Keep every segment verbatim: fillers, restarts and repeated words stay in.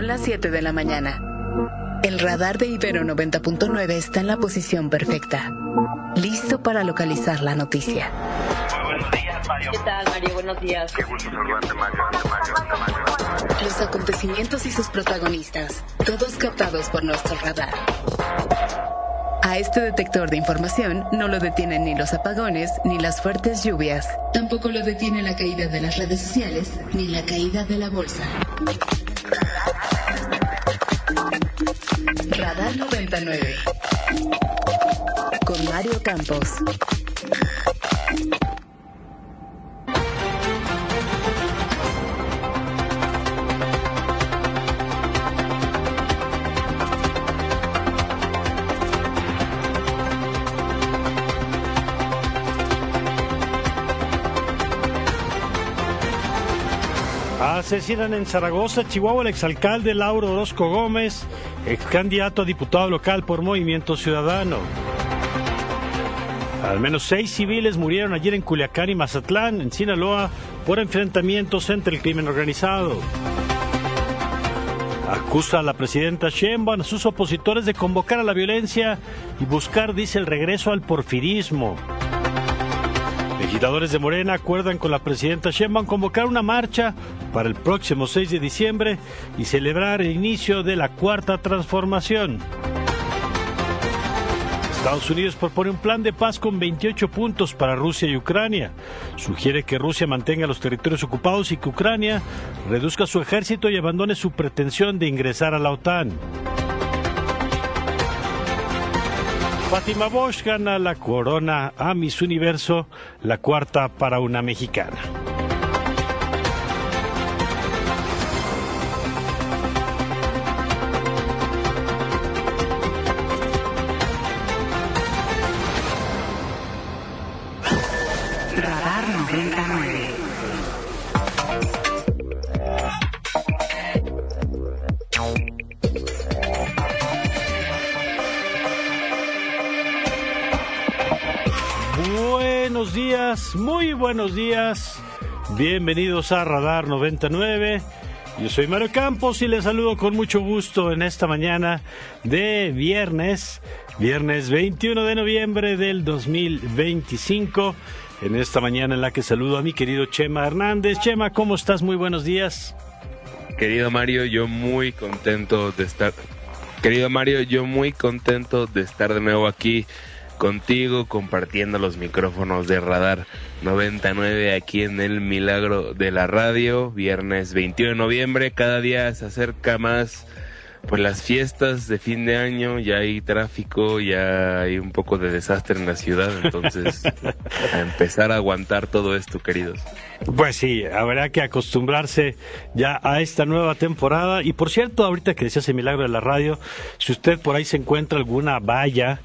Son las siete de la mañana. El radar de Ibero noventa punto nueve está en la posición perfecta, listo para localizar la noticia. Muy buenos días, Mario. ¿Qué tal, Mario? Buenos días. Qué gusto saludarte, Mario. Mario, Mario. Los acontecimientos y sus protagonistas, todos captados por nuestro radar. A este detector de información no lo detienen ni los apagones ni las fuertes lluvias. Tampoco lo detiene la caída de las redes sociales ni la caída de la bolsa. Radar noventa y nueve. Con Mario Campos. Asesinan en Zaragoza, Chihuahua, el exalcalde Lauro Orozco Gómez, ex candidato a diputado local por Movimiento Ciudadano. Al menos seis civiles murieron ayer en Culiacán y Mazatlán, en Sinaloa, por enfrentamientos entre el crimen organizado. Acusa a la presidenta Sheinbaum a sus opositores de convocar a la violencia y buscar, dice, el regreso al porfirismo. Legisladores de Morena acuerdan con la presidenta Sheinbaum convocar una marcha para el próximo seis de diciembre y celebrar el inicio de la cuarta transformación. Estados Unidos propone un plan de paz con veintiocho puntos para Rusia y Ucrania. Sugiere que Rusia mantenga los territorios ocupados y que Ucrania reduzca su ejército y abandone su pretensión de ingresar a la OTAN. Fátima Bosch gana la corona a Miss Universo, la cuarta para una mexicana. Radar noventa y nueve. Buenos días, muy buenos días. Bienvenidos a Radar noventa y nueve. Yo soy Mario Campos y les saludo con mucho gusto en esta mañana de viernes, viernes veintiuno de noviembre del dos mil veinticinco. En esta mañana en la que saludo a mi querido Chema Hernández. Chema, ¿cómo estás? Muy buenos días. Querido Mario, yo muy contento de estar. Querido Mario, yo muy contento de estar de nuevo aquí contigo, compartiendo los micrófonos de Radar noventa y nueve aquí en el Milagro de la Radio. Viernes veintiuno de noviembre, cada día se acerca más pues las fiestas de fin de año, ya hay tráfico, ya hay un poco de desastre en la ciudad, entonces a empezar a aguantar todo esto, queridos. Pues sí, habrá que acostumbrarse ya a esta nueva temporada. Y por cierto, ahorita que decías el Milagro de la Radio, si usted por ahí se encuentra alguna valla,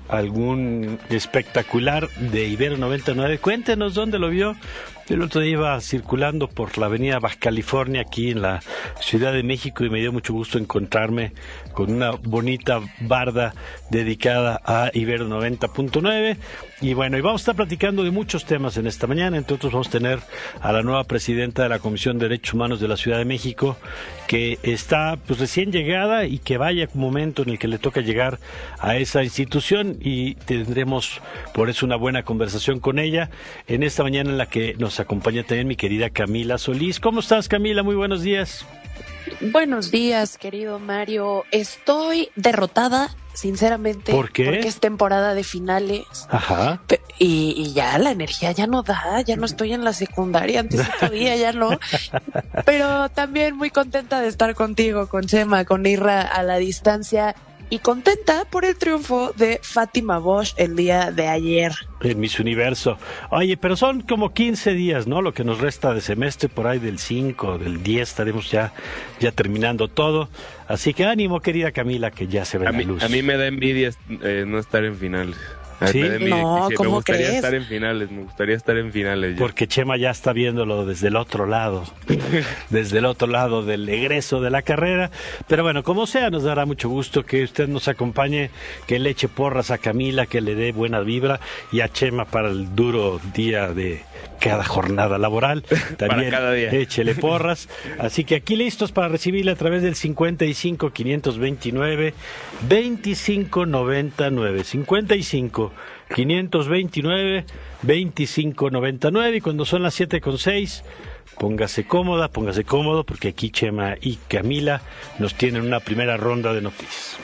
algún espectacular de Ibero noventa y nueve, cuéntenos dónde lo vio. El otro día iba circulando por la avenida Baja California aquí en la Ciudad de México y me dio mucho gusto encontrarme con una bonita barda dedicada a Ibero noventa punto nueve. Y bueno, y vamos a estar platicando de muchos temas en esta mañana. Entre otros vamos a tener a la nueva presidenta de la Comisión de Derechos Humanos de la Ciudad de México, que está pues recién llegada y que vaya un momento en el que le toca llegar a esa institución, y tendremos por eso una buena conversación con ella en esta mañana en la que nos acompaña también mi querida Camila Solís. ¿Cómo estás, Camila? Muy buenos días. Buenos días, querido Mario. Estoy derrotada, sinceramente. ¿Por qué? Porque es temporada de finales. Ajá. Y, y ya la energía ya no da, ya no estoy en la secundaria, antes todavía ya no. Pero también muy contenta de estar contigo, con Chema, con Irra a la distancia. Y contenta por el triunfo de Fátima Bosch el día de ayer. En Miss Universo. Oye, pero son como quince días, ¿no? Lo que nos resta de semestre, por ahí del cinco, del diez, estaremos ya, ya terminando todo. Así que ánimo, querida Camila, que ya se ve A la mí, luz. a mí me da envidia eh, no estar en finales. ¿Sí? Me, me, No, me ¿cómo gustaría crees? estar en finales, me gustaría estar en finales. yo. Porque Chema ya está viéndolo desde el otro lado, desde el otro lado del egreso de la carrera. Pero bueno, como sea, nos dará mucho gusto que usted nos acompañe, que le eche porras a Camila, que le dé buena vibra, y a Chema para el duro día de cada jornada laboral. También cada día. échele porras. Así que aquí listos para recibirle a través del cincuenta y cinco, quinientos veintinueve, veinticinco noventa y nueve. cincuenta y cinco, quinientos veintinueve, veinticinco noventa y nueve. Y cuando son las siete con seis, póngase cómoda, póngase cómodo, porque aquí Chema y Camila nos tienen una primera ronda de noticias.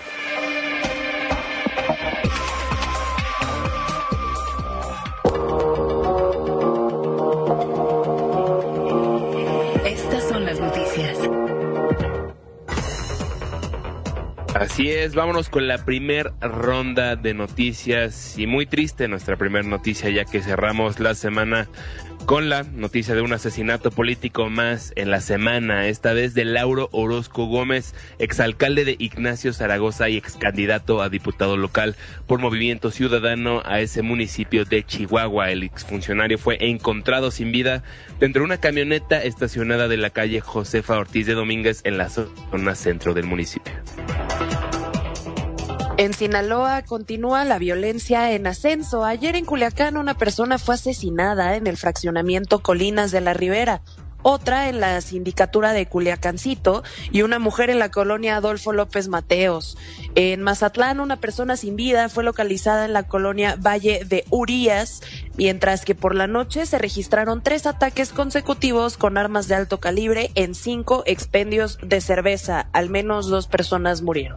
Estas son las noticias. Así es, vámonos con la primer ronda de noticias, y muy triste nuestra primera noticia, ya que cerramos la semana con la noticia de un asesinato político más en la semana, esta vez de Lauro Orozco Gómez, exalcalde de Ignacio Zaragoza y excandidato a diputado local por Movimiento Ciudadano a ese municipio de Chihuahua. El exfuncionario fue encontrado sin vida dentro de una camioneta estacionada de la calle Josefa Ortiz de Domínguez en la zona centro del municipio. En Sinaloa continúa la violencia en ascenso. Ayer en Culiacán una persona fue asesinada en el fraccionamiento Colinas de la Ribera, otra en la sindicatura de Culiacancito y una mujer en la colonia Adolfo López Mateos. En Mazatlán una persona sin vida fue localizada en la colonia Valle de Urías, mientras que por la noche se registraron tres ataques consecutivos con armas de alto calibre en cinco expendios de cerveza. Al menos dos personas murieron.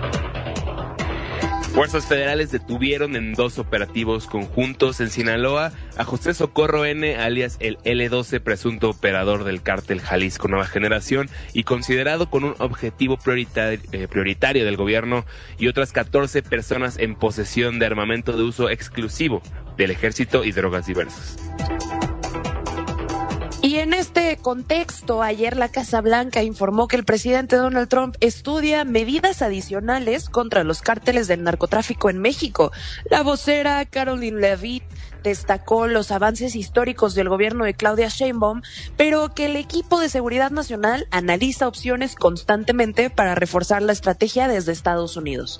Fuerzas federales detuvieron en dos operativos conjuntos en Sinaloa a José Socorro N., alias el ele doce, presunto operador del cártel Jalisco Nueva Generación y considerado con un objetivo prioritario, eh, prioritario del gobierno, y otras catorce personas en posesión de armamento de uso exclusivo del ejército y drogas diversas. Y en este contexto, ayer la Casa Blanca informó que el presidente Donald Trump estudia medidas adicionales contra los cárteles del narcotráfico en México. La vocera Caroline Leavitt destacó los avances históricos del gobierno de Claudia Sheinbaum, pero que el equipo de seguridad nacional analiza opciones constantemente para reforzar la estrategia desde Estados Unidos.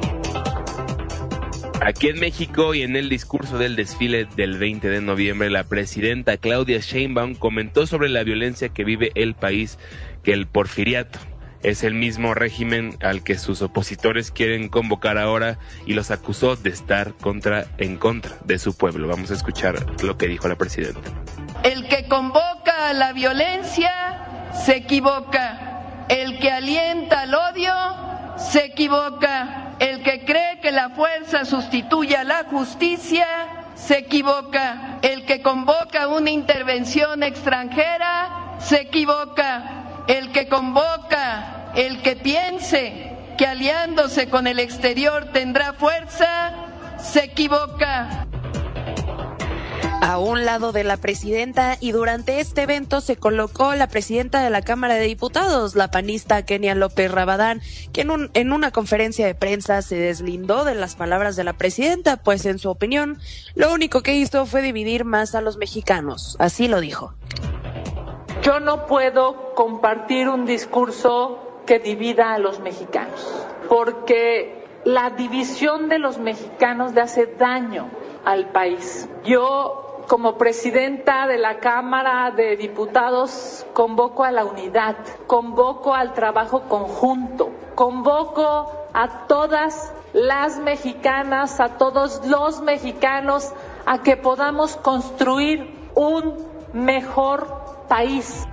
Aquí en México y en el discurso del desfile del veinte de noviembre, la presidenta Claudia Sheinbaum comentó sobre la violencia que vive el país, que el porfiriato es el mismo régimen al que sus opositores quieren convocar ahora, y los acusó de estar contra, en contra de su pueblo. Vamos a escuchar lo que dijo la presidenta. El que convoca a la violencia se equivoca. El que alienta al odio se equivoca. El que cree que la fuerza sustituye a la justicia se equivoca. El que convoca una intervención extranjera se equivoca. El que convoca, el que piense que aliándose con el exterior tendrá fuerza, se equivoca. A un lado de la presidenta, y durante este evento se colocó la presidenta de la Cámara de Diputados, la panista Kenia López Rabadán, que en, un, en una conferencia de prensa se deslindó de las palabras de la presidenta, pues en su opinión, lo único que hizo fue dividir más a los mexicanos. Así lo dijo. Yo no puedo compartir un discurso que divida a los mexicanos, porque la división de los mexicanos le hace daño al país. Yo, como presidenta de la Cámara de Diputados, convoco a la unidad, convoco al trabajo conjunto, convoco a todas las mexicanas, a todos los mexicanos, a que podamos construir un mejor país.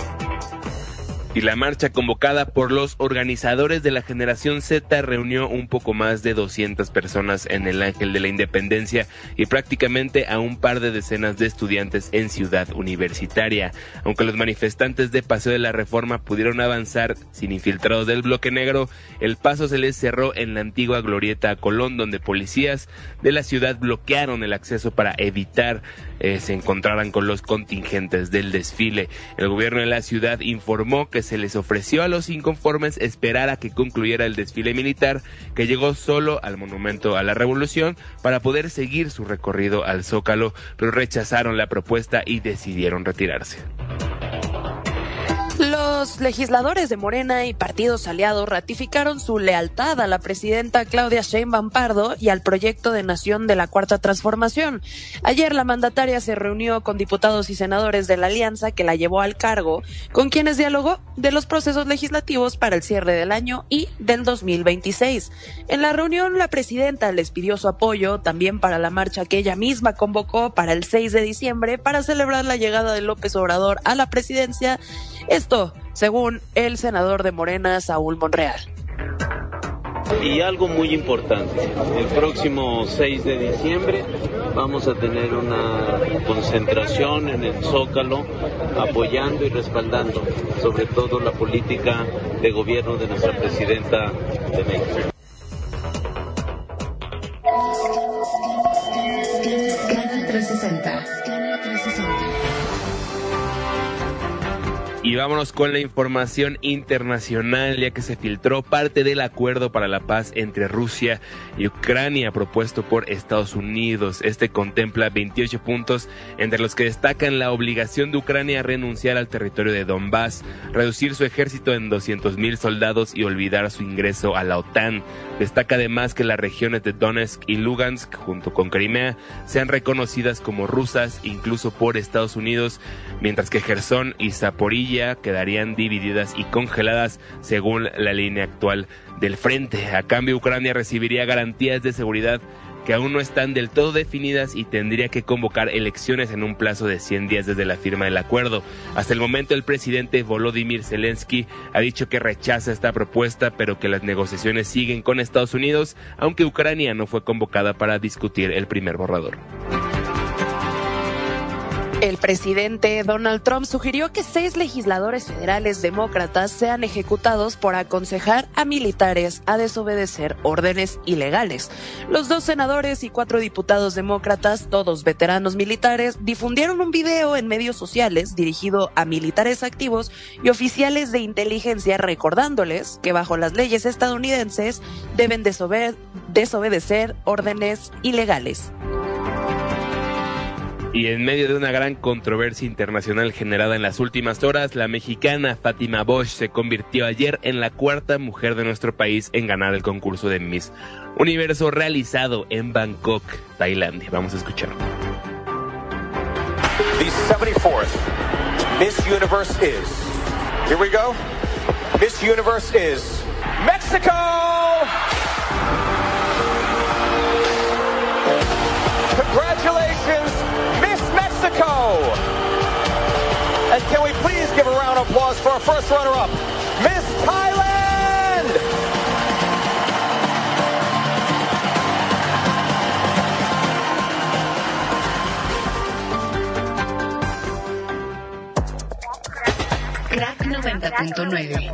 Y la marcha convocada por los organizadores de la Generación Z reunió un poco más de doscientas personas en el Ángel de la Independencia y prácticamente a un par de decenas de estudiantes en Ciudad Universitaria. Aunque los manifestantes de Paseo de la Reforma pudieron avanzar sin infiltrados del bloque negro, el paso se les cerró en la antigua glorieta Colón, donde policías de la ciudad bloquearon el acceso para evitar eh, se encontraran con los contingentes del desfile. El gobierno de la ciudad informó que que se les ofreció a los inconformes esperar a que concluyera el desfile militar, que llegó solo al Monumento a la Revolución para poder seguir su recorrido al Zócalo, pero rechazaron la propuesta y decidieron retirarse. Los legisladores de Morena y partidos aliados ratificaron su lealtad a la presidenta Claudia Sheinbaum Pardo y al proyecto de nación de la Cuarta Transformación. Ayer la mandataria se reunió con diputados y senadores de la alianza que la llevó al cargo, con quienes dialogó de los procesos legislativos para el cierre del año y del dos mil veintiséis. En la reunión, la presidenta les pidió su apoyo también para la marcha que ella misma convocó para el seis de diciembre para celebrar la llegada de López Obrador a la presidencia. Esto, según el senador de Morena, Saúl Monreal. Y algo muy importante, el próximo seis de diciembre vamos a tener una concentración en el Zócalo apoyando y respaldando sobre todo la política de gobierno de nuestra presidenta de México. Canal trescientos sesenta. Y vámonos con la información internacional, ya que se filtró parte del acuerdo para la paz entre Rusia y Ucrania propuesto por Estados Unidos. Este contempla veintiocho puntos, entre los que destacan la obligación de Ucrania a renunciar al territorio de Donbass, reducir su ejército en doscientos mil soldados y olvidar su ingreso a la OTAN. Destaca además que las regiones de Donetsk y Lugansk, junto con Crimea, sean reconocidas como rusas incluso por Estados Unidos, mientras que Jersón y Zaporilla quedarían divididas y congeladas según la línea actual del frente. A cambio, Ucrania recibiría garantías de seguridad que aún no están del todo definidas y tendría que convocar elecciones en un plazo de cien días desde la firma del acuerdo. Hasta el momento, el presidente Volodymyr Zelensky ha dicho que rechaza esta propuesta, pero que las negociaciones siguen con Estados Unidos, aunque Ucrania no fue convocada para discutir el primer borrador. El presidente Donald Trump sugirió que seis legisladores federales demócratas sean ejecutados por aconsejar a militares a desobedecer órdenes ilegales. Los dos senadores y cuatro diputados demócratas, todos veteranos militares, difundieron un video en medios sociales dirigido a militares activos y oficiales de inteligencia recordándoles que bajo las leyes estadounidenses deben desobe- desobedecer órdenes ilegales. Y en medio de una gran controversia internacional generada en las últimas horas, la mexicana Fátima Bosch se convirtió ayer en la cuarta mujer de nuestro país en ganar el concurso de Miss Universo realizado en Bangkok, Tailandia. Vamos a escuchar. The seventy-fourth Miss Universe is, here we go, Miss Universe is Mexico! Congratulations, Miss Mexico! And can we please give a round of applause for our first runner-up, Miss Thailand! Crack noventa punto nueve.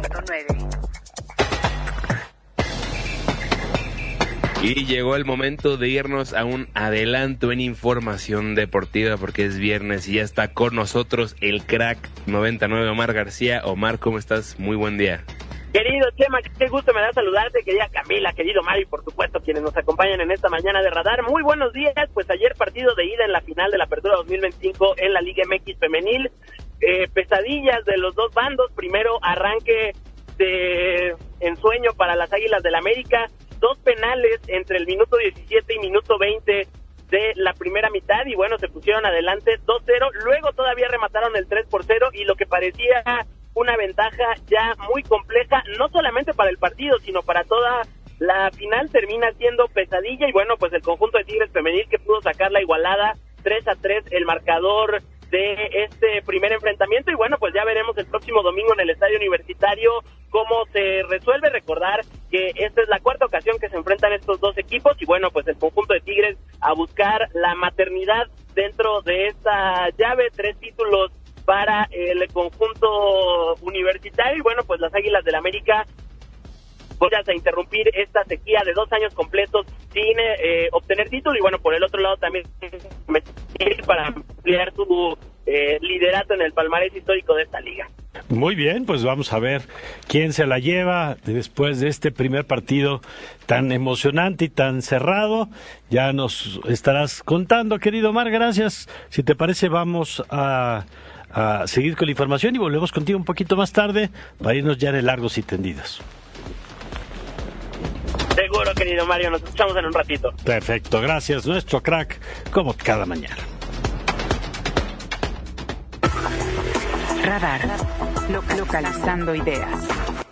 Y llegó el momento de irnos a un adelanto en información deportiva porque es viernes y ya está con nosotros el Crack noventa y nueve, Omar García. Omar, ¿cómo estás? Muy buen día. Querido Chema, qué gusto me da saludarte, querida Camila, querido Mario y por supuesto quienes nos acompañan en esta mañana de Radar. Muy buenos días, pues ayer partido de ida en la final de la Apertura dos mil veinticinco en la Liga M X Femenil. Eh, pesadillas de los dos bandos, primero arranque de ensueño para las Águilas del América, dos penales entre el minuto diecisiete y minuto veinte de la primera mitad y bueno, se pusieron adelante dos cero, luego todavía remataron el tres por cero y lo que parecía una ventaja ya muy compleja, no solamente para el partido, sino para toda la final, termina siendo pesadilla y bueno, pues el conjunto de Tigres Femenil que pudo sacar la igualada tres a tres, el marcador de este primer enfrentamiento y bueno, pues ya veremos el próximo domingo en el Estadio Universitario cómo se resuelve. Recordar que esta es la cuarta ocasión que se enfrentan estos dos equipos y bueno, pues el conjunto de Tigres a buscar la maternidad dentro de esta llave, tres títulos para el conjunto universitario y bueno, pues las Águilas del América a interrumpir esta sequía de dos años completos sin eh, obtener título y bueno, por el otro lado también para ampliar su eh, liderato en el palmarés histórico de esta liga. Muy bien, pues vamos a ver quién se la lleva después de este primer partido tan emocionante y tan cerrado. Ya nos estarás contando, querido Omar, gracias. Si te parece, vamos a, a seguir con la información y volvemos contigo un poquito más tarde para irnos ya de largos y tendidos. Seguro, querido Mario, nos escuchamos en un ratito. Perfecto, gracias, nuestro crack, como cada mañana. Radar, localizando ideas.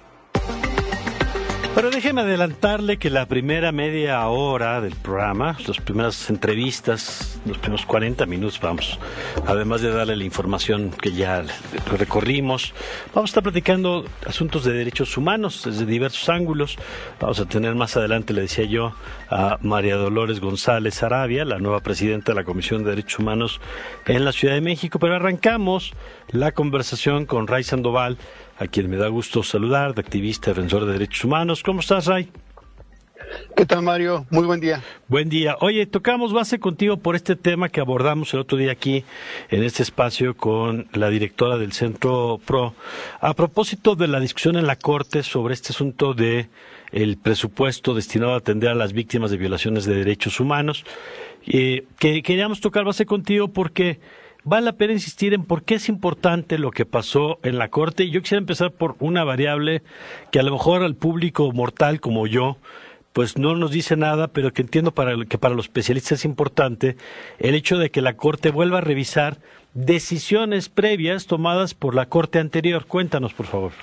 Pero déjeme adelantarle que la primera media hora del programa, las primeras entrevistas, los primeros cuarenta minutos, vamos, además de darle la información que ya recorrimos, vamos a estar platicando asuntos de derechos humanos desde diversos ángulos. Vamos a tener más adelante, le decía yo, a María Dolores González Arabia, la nueva presidenta de la Comisión de Derechos Humanos en la Ciudad de México, pero arrancamos la conversación con Ray Sandoval, a quien me da gusto saludar, de activista, defensor de derechos humanos. ¿Cómo estás, Ray? ¿Qué tal, Mario? Muy buen día. Buen día. Oye, tocamos base contigo por este tema que abordamos el otro día aquí en este espacio con la directora del Centro PRO, a propósito de la discusión en la Corte sobre este asunto de el presupuesto destinado a atender a las víctimas de violaciones de derechos humanos, eh, que queríamos tocar base contigo porque vale la pena insistir en por qué es importante lo que pasó en la Corte. Y yo quisiera empezar por una variable que a lo mejor al público mortal como yo, pues no nos dice nada, pero que entiendo para que para los especialistas es importante el hecho de que la Corte vuelva a revisar decisiones previas tomadas por la Corte anterior. Cuéntanos, por favor.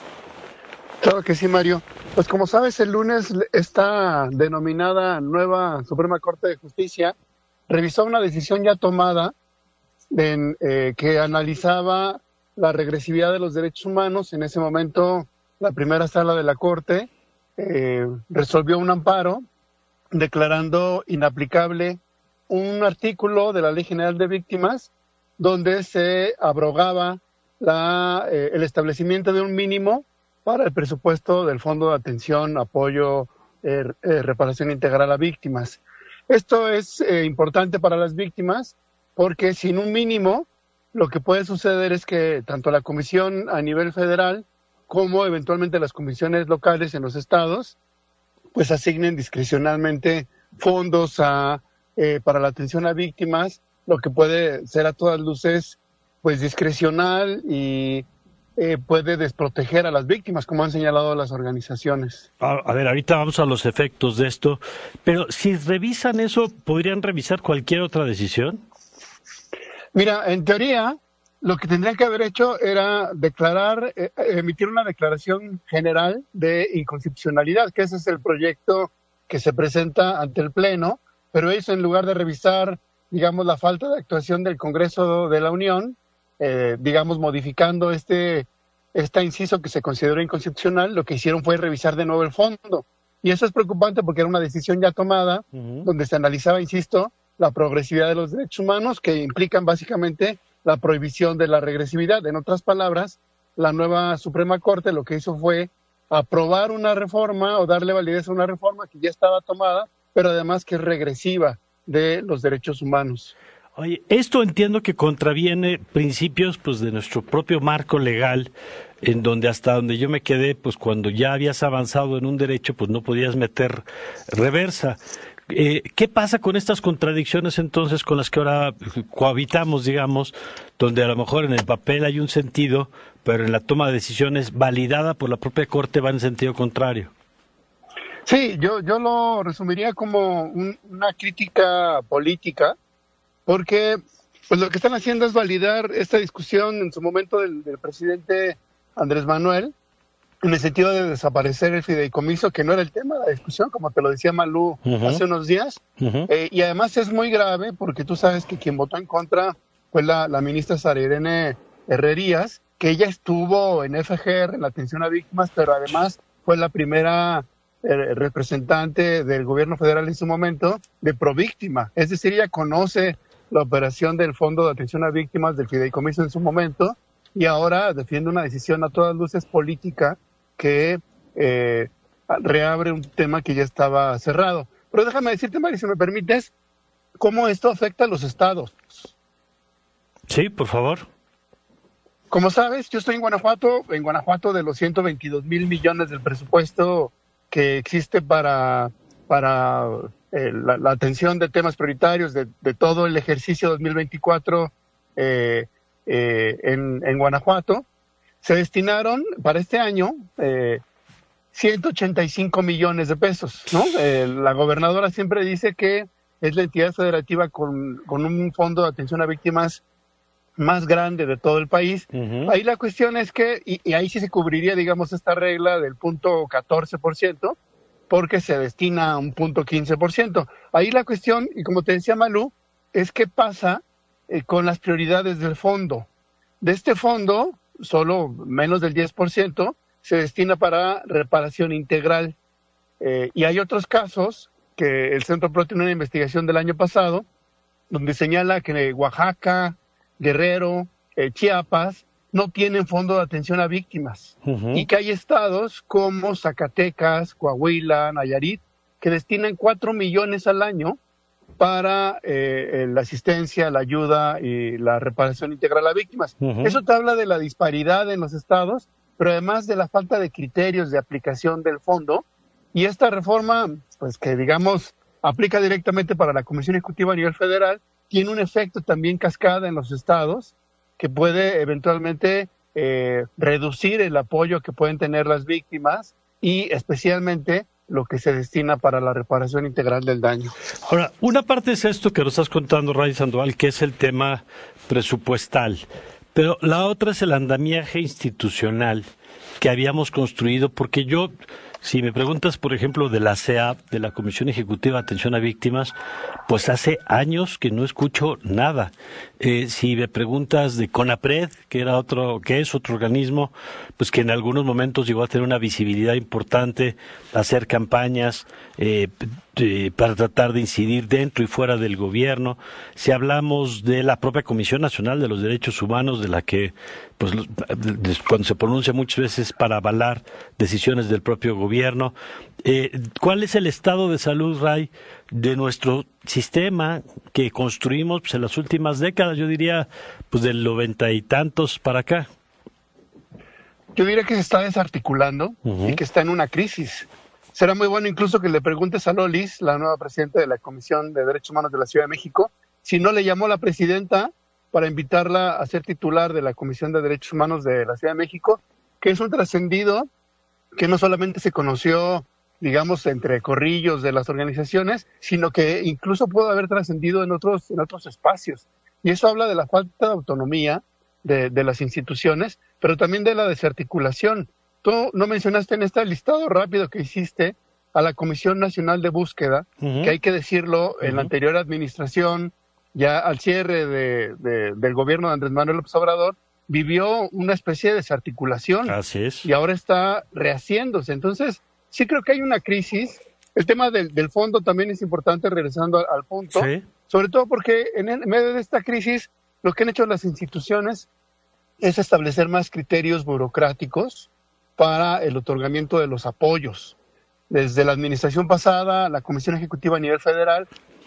Claro que sí, Mario. Pues como sabes, el lunes esta denominada nueva Suprema Corte de Justicia revisó una decisión ya tomada En, eh, que analizaba la regresividad de los derechos humanos. En ese momento, la primera sala de la Corte eh, resolvió un amparo declarando inaplicable un artículo de la Ley General de Víctimas donde se abrogaba la, eh, el establecimiento de un mínimo para el presupuesto del Fondo de Atención, Apoyo, eh, eh, Reparación Integral a Víctimas. Esto es eh, importante para las víctimas porque sin un mínimo lo que puede suceder es que tanto la comisión a nivel federal como eventualmente las comisiones locales en los estados pues asignen discrecionalmente fondos a, eh, para la atención a víctimas, lo que puede ser a todas luces pues discrecional y eh, puede desproteger a las víctimas, como han señalado las organizaciones. A, a ver, ahorita vamos a los efectos de esto, pero si revisan eso, ¿podrían revisar cualquier otra decisión? Mira, en teoría, lo que tendrían que haber hecho era declarar, eh, emitir una declaración general de inconstitucionalidad, que ese es el proyecto que se presenta ante el Pleno, pero eso en lugar de revisar, digamos, la falta de actuación del Congreso de la Unión, eh, digamos, modificando este, este inciso que se consideró inconstitucional, lo que hicieron fue revisar de nuevo el fondo. Y eso es preocupante porque era una decisión ya tomada, uh-huh. donde se analizaba, insisto, la progresividad de los derechos humanos, que implican básicamente la prohibición de la regresividad. En otras palabras, la nueva Suprema Corte lo que hizo fue aprobar una reforma o darle validez a una reforma que ya estaba tomada, pero además que es regresiva de los derechos humanos. Oye, esto entiendo que contraviene principios pues de nuestro propio marco legal, en donde hasta donde yo me quedé, pues cuando ya habías avanzado en un derecho, pues no podías meter reversa. Eh, ¿Qué pasa con estas contradicciones entonces con las que ahora cohabitamos, digamos, donde a lo mejor en el papel hay un sentido, pero en la toma de decisiones validada por la propia Corte va en sentido contrario? Sí, yo, yo lo resumiría como un, una crítica política, porque pues lo que están haciendo es validar esta discusión en su momento del, del presidente Andrés Manuel, en el sentido de desaparecer el fideicomiso, que no era el tema de la discusión, como te lo decía Malú uh-huh. hace unos días. Uh-huh. Eh, y además es muy grave porque tú sabes que quien votó en contra fue la, la ministra Sara Irene Herrerías, que ella estuvo en F G R, en la atención a víctimas, pero además fue la primera eh, representante del gobierno federal en su momento de Províctima. Es decir, ella conoce la operación del Fondo de Atención a Víctimas del fideicomiso en su momento y ahora defiende una decisión a todas luces política que eh, reabre un tema que ya estaba cerrado. Pero déjame decirte, Mari, si me permites, cómo esto afecta a los estados. Sí, por favor. Como sabes, yo estoy en Guanajuato, en Guanajuato de los ciento veintidós mil millones del presupuesto que existe para, para eh, la, la atención de temas prioritarios de, de todo el ejercicio dos mil veinticuatro eh, eh, en, en Guanajuato. Se destinaron para este año eh, ciento ochenta y cinco millones de pesos, ¿no? Eh, la gobernadora siempre dice que es la entidad federativa con, con un fondo de atención a víctimas más grande de todo el país. Uh-huh. Ahí la cuestión es que, y, y ahí sí se cubriría, digamos, esta regla del punto catorce por ciento, porque se destina a un punto quince por ciento. Ahí la cuestión, y como te decía Malú, es qué pasa eh, con las prioridades del fondo. De este fondo, solo menos del diez por ciento se destina para reparación integral. Eh, y hay otros casos que el Centro Pro tiene una investigación del año pasado, donde señala que Oaxaca, Guerrero, eh, Chiapas, no tienen fondo de atención a víctimas. Uh-huh. Y que hay estados como Zacatecas, Coahuila, Nayarit, que destinan cuatro millones al año para eh, la asistencia, la ayuda y la reparación integral a víctimas. Uh-huh. Eso te habla de la disparidad en los estados, pero además de la falta de criterios de aplicación del fondo. Y esta reforma, pues que digamos, aplica directamente para la Comisión Ejecutiva a nivel federal, tiene un efecto también cascada en los estados que puede eventualmente eh, reducir el apoyo que pueden tener las víctimas y especialmente lo que se destina para la reparación integral del daño. Ahora, una parte es esto que nos estás contando, Ray Sandoval, que es el tema presupuestal, pero la otra es el andamiaje institucional que habíamos construido, porque yo... Si me preguntas, por ejemplo, de la C E A P, de la Comisión Ejecutiva de Atención a Víctimas, pues hace años que no escucho nada. Eh, si me preguntas de CONAPRED, que era otro, que es otro organismo, pues que en algunos momentos llegó a tener una visibilidad importante, hacer campañas eh, eh, para tratar de incidir dentro y fuera del gobierno. Si hablamos de la propia Comisión Nacional de los Derechos Humanos, de la que, pues, cuando se pronuncia muchas veces para avalar decisiones del propio gobierno. Gobierno. Eh, ¿Cuál es el estado de salud, Ray, de nuestro sistema que construimos pues, en las últimas décadas? Yo diría, pues del noventa y tantos para acá. Yo diría que se está desarticulando uh-huh. y que está en una crisis. Será muy bueno incluso que le preguntes a Lolis, la nueva presidenta de la Comisión de Derechos Humanos de la Ciudad de México, si no le llamó la presidenta para invitarla a ser titular de la Comisión de Derechos Humanos de la Ciudad de México, que es un trascendido que no solamente se conoció, digamos, entre corrillos de las organizaciones, sino que incluso pudo haber trascendido en otros, en otros espacios. Y eso habla de la falta de autonomía de, de las instituciones, pero también de la desarticulación. Tú no mencionaste en este listado rápido que hiciste a la Comisión Nacional de Búsqueda, uh-huh. que hay que decirlo, uh-huh. en la anterior administración, ya al cierre de, de, del gobierno de Andrés Manuel López Obrador, vivió una especie de desarticulación. Así es. Y ahora está rehaciéndose. Entonces, sí creo que hay una crisis. El tema del, del fondo también es importante, regresando al, al punto. Sí. Sobre todo porque en, el, en medio de esta crisis, lo que han hecho las instituciones es establecer más criterios burocráticos para el otorgamiento de los apoyos. Desde la administración pasada, la Comisión Ejecutiva a nivel federal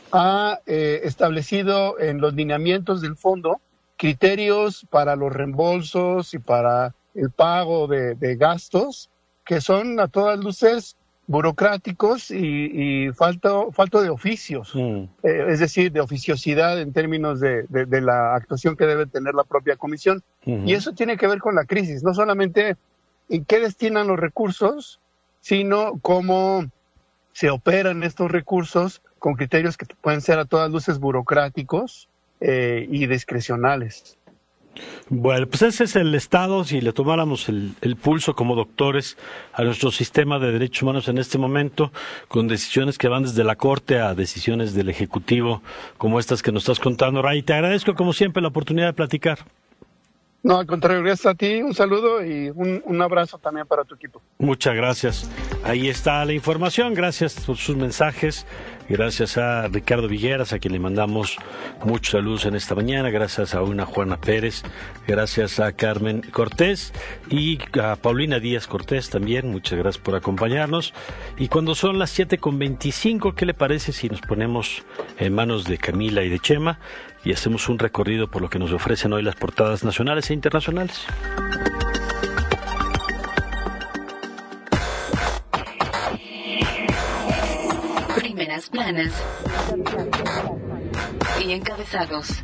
ha eh, establecido en los lineamientos del fondo criterios para los reembolsos y para el pago de, de gastos que son a todas luces burocráticos y, y falto, falto de oficios, mm. eh, es decir, de oficiosidad en términos de, de, de la actuación que debe tener la propia comisión. Mm-hmm. Y eso tiene que ver con la crisis, no solamente en qué destinan los recursos, sino cómo se operan estos recursos con criterios que pueden ser a todas luces burocráticos, Eh, y discrecionales. Bueno, pues ese es el estado, si le tomáramos el, el pulso como doctores a nuestro sistema de derechos humanos en este momento, con decisiones que van desde la Corte a decisiones del Ejecutivo, como estas que nos estás contando, Ray. Te agradezco como siempre la oportunidad de platicar. No, al contrario, gracias a ti, un saludo y un, un abrazo también para tu equipo. Muchas gracias. Ahí está la información, gracias por sus mensajes. gracias a Ricardo Villeras, a quien le mandamos muchos saludos en esta mañana, gracias a una Juana Pérez, gracias a Carmen Cortés y a Paulina Díaz Cortés también, muchas gracias por acompañarnos. Y cuando son las siete con veinticinco, ¿qué le parece si nos ponemos en manos de Camila y de Chema y hacemos un recorrido por lo que nos ofrecen hoy las portadas nacionales e internacionales? Primeras planas y encabezados.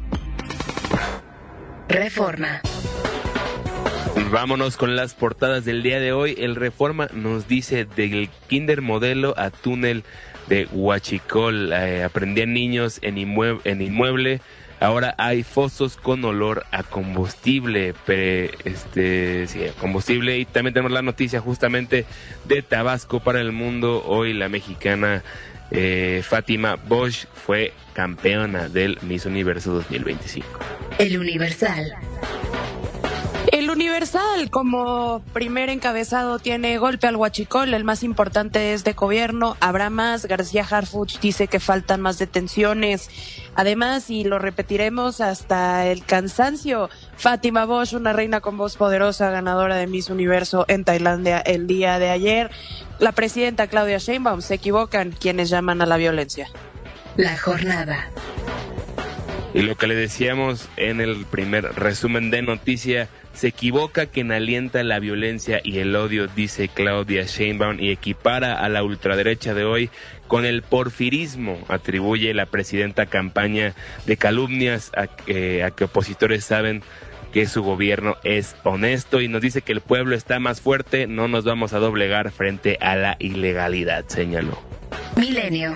Reforma. Vámonos con las portadas del día de hoy. El Reforma nos dice del kinder modelo a túnel de Huachicol. Eh, aprendían niños en, inmue- en inmueble. Ahora hay fosos con olor a combustible, pre, este, sí, combustible. Y también tenemos la noticia justamente de Tabasco para el mundo. Hoy la mexicana eh, Fátima Bosch fue campeona del Miss Universo dos mil veinticinco. El Universal. El Universal, como primer encabezado, tiene golpe al Huachicol. El más importante es de gobierno. Habrá más. García Harfuch dice que faltan más detenciones. Además, y lo repetiremos hasta el cansancio, Fátima Bosch, una reina con voz poderosa, ganadora de Miss Universo en Tailandia el día de ayer. La presidenta Claudia Sheinbaum, se equivocan quienes llaman a la violencia. La jornada. Y lo que le decíamos en el primer resumen de noticia, se equivoca quien alienta la violencia y el odio, dice Claudia Sheinbaum, y equipara a la ultraderecha de hoy con el porfirismo. Atribuye la presidenta campaña de calumnias a, eh, a que opositores saben que su gobierno es honesto, y nos dice que el pueblo está más fuerte, no nos vamos a doblegar frente a la ilegalidad, señaló. Milenio.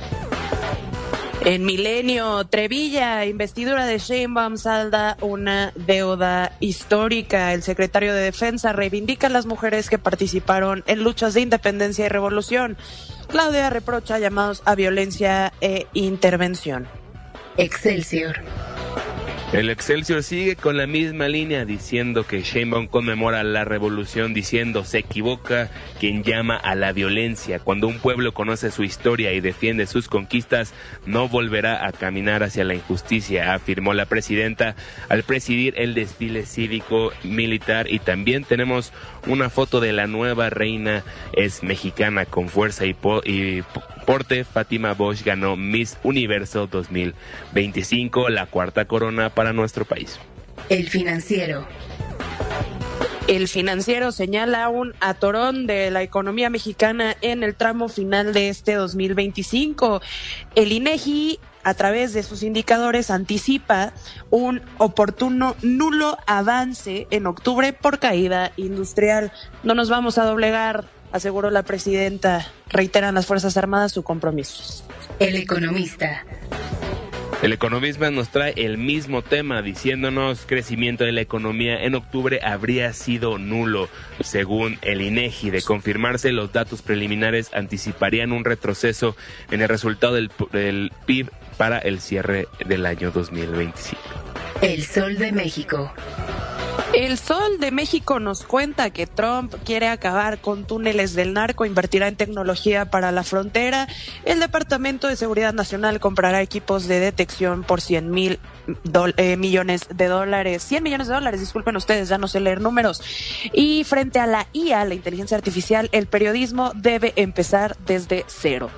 En Milenio, Trevilla, investidura de Sheinbaum salda una deuda histórica. El secretario de Defensa reivindica a las mujeres que participaron en luchas de independencia y revolución. Claudia reprocha llamados a violencia e intervención. Excelsior. El Excelsior sigue con la misma línea, diciendo que Sheinbaum conmemora la revolución, diciendo se equivoca quien llama a la violencia. Cuando un pueblo conoce su historia y defiende sus conquistas, no volverá a caminar hacia la injusticia, afirmó la presidenta al presidir el desfile cívico militar. Y también tenemos una foto de la nueva reina, es mexicana con fuerza y, po- y porte. Fátima Bosch ganó Miss Universo dos mil veinticinco, la cuarta corona para nuestro país. El Financiero. El Financiero señala un atorón de la economía mexicana en el tramo final de este dos mil veinticinco. El INEGI, a través de sus indicadores, anticipa un oportuno nulo avance en octubre por caída industrial. No nos vamos a doblegar, aseguró la presidenta. Reiteran las Fuerzas Armadas su compromiso. El Economista. El Economista nos trae el mismo tema, diciéndonos crecimiento de la economía en octubre habría sido nulo. Según el INEGI, de confirmarse los datos preliminares, anticiparían un retroceso en el resultado del, del P I B para el cierre del año dos mil veinticinco. El Sol de México. El Sol de México nos cuenta que Trump quiere acabar con túneles del narco, invertirá en tecnología para la frontera. El Departamento de Seguridad Nacional comprará equipos de detección por cien mil do- eh, millones de dólares. cien millones de dólares, disculpen ustedes, ya no sé leer números. Y frente a la I A, la inteligencia artificial, el periodismo debe empezar desde cero.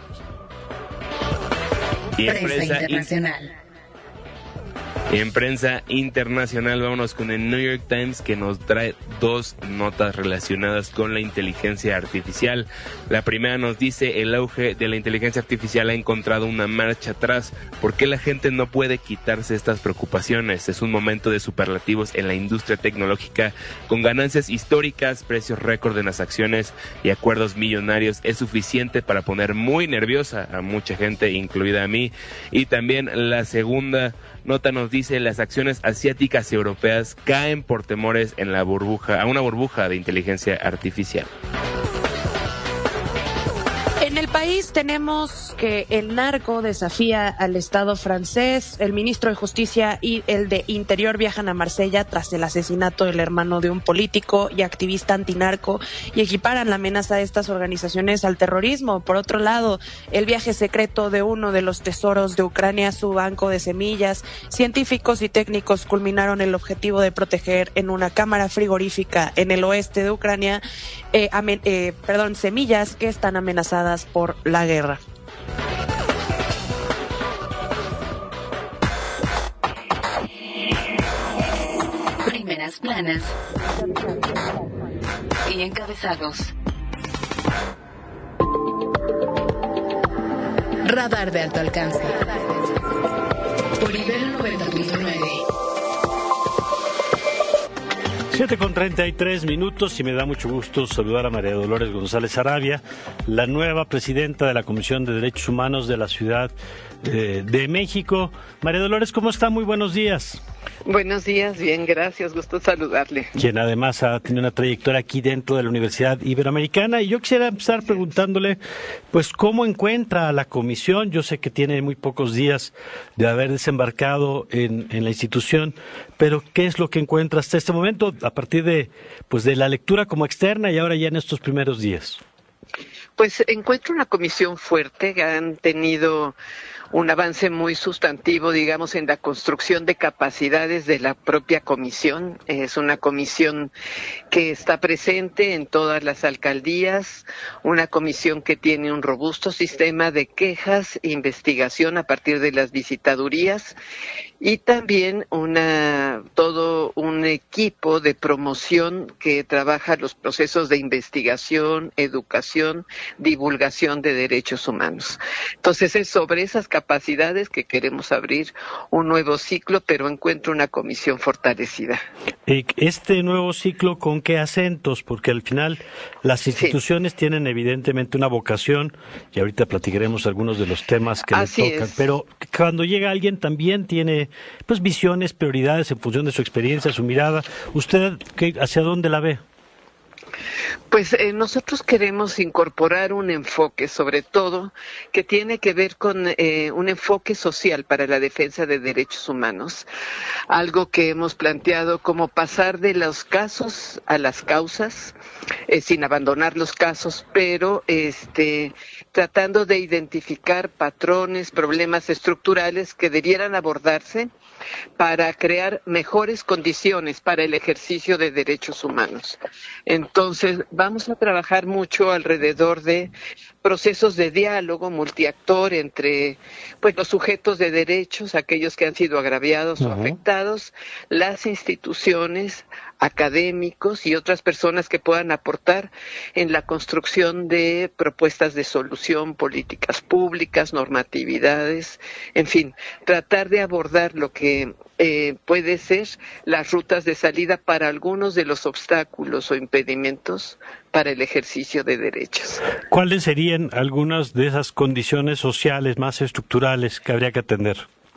Y en Prensa prensa internacional. En prensa internacional, vámonos con el New York Times, que nos trae dos notas relacionadas con la inteligencia artificial. La primera nos dice: el auge de la inteligencia artificial ha encontrado una marcha atrás. ¿Por qué la gente no puede quitarse estas preocupaciones? Es un momento de superlativos en la industria tecnológica, con ganancias históricas, precios récord en las acciones y acuerdos millonarios. Es suficiente para poner muy nerviosa a mucha gente, incluida a mí. Y también la segunda nota nos dice: las acciones asiáticas y europeas caen por temores en la burbuja, a una burbuja de inteligencia artificial. En el país país tenemos que el narco desafía al Estado francés, el ministro de Justicia y el de Interior viajan a Marsella tras el asesinato del hermano de un político y activista antinarco y equiparan la amenaza de estas organizaciones al terrorismo. Por otro lado, el viaje secreto de uno de los tesoros de Ucrania, su banco de semillas, científicos y técnicos culminaron el objetivo de proteger en una cámara frigorífica en el oeste de Ucrania, eh, amen- eh, perdón, semillas que están amenazadas por la guerra. Primeras planas y encabezados. Radar de alto alcance. Por Ibero noventa punto nueve. siete con treinta y tres minutos y me da mucho gusto saludar a María Dolores González Arabia, la nueva presidenta de la Comisión de Derechos Humanos de la Ciudad de, de México. María Dolores, ¿cómo está? Muy buenos días. Buenos días, bien, gracias, gusto saludarle. Quien además ha tenido una trayectoria aquí dentro de la Universidad Iberoamericana, y yo quisiera empezar preguntándole, pues, ¿cómo encuentra a la comisión? Yo sé que tiene muy pocos días de haber desembarcado en, en la institución, pero ¿qué es lo que encuentra hasta este momento, a partir de, pues, de la lectura como externa y ahora ya en estos primeros días? Pues encuentro una comisión fuerte, que han tenido un avance muy sustantivo, digamos, en la construcción de capacidades de la propia comisión. Es una comisión que está presente en todas las alcaldías, una comisión que tiene un robusto sistema de quejas e investigación a partir de las visitadurías y también una todo un equipo de promoción que trabaja los procesos de investigación, educación, divulgación de derechos humanos. Entonces es sobre esas capacidades que queremos abrir un nuevo ciclo, pero encuentro una comisión fortalecida. Este nuevo ciclo, ¿con qué acentos? Porque al final las instituciones sí tienen evidentemente una vocación, y ahorita platicaremos algunos de los temas que Así le tocan, es. Pero cuando llega alguien también tiene pues visiones, prioridades en función de su experiencia, su mirada. ¿Usted qué, hacia dónde la ve? Pues eh, nosotros queremos incorporar un enfoque, sobre todo, que tiene que ver con eh, un enfoque social para la defensa de derechos humanos. Algo que hemos planteado como pasar de los casos a las causas, eh, sin abandonar los casos, pero este tratando de identificar patrones, problemas estructurales que debieran abordarse para crear mejores condiciones para el ejercicio de derechos humanos. Entonces, vamos a trabajar mucho alrededor de procesos de diálogo multiactor entre pues los sujetos de derechos, aquellos que han sido agraviados uh-huh. o afectados, las instituciones, académicos y otras personas que puedan aportar en la construcción de propuestas de solución, políticas públicas, normatividades, en fin, tratar de abordar lo que eh, puede ser las rutas de salida para algunos de los obstáculos o impedimentos para el ejercicio de derechos. ¿Cuáles serían algunas de esas condiciones sociales más estructurales que habría que atender?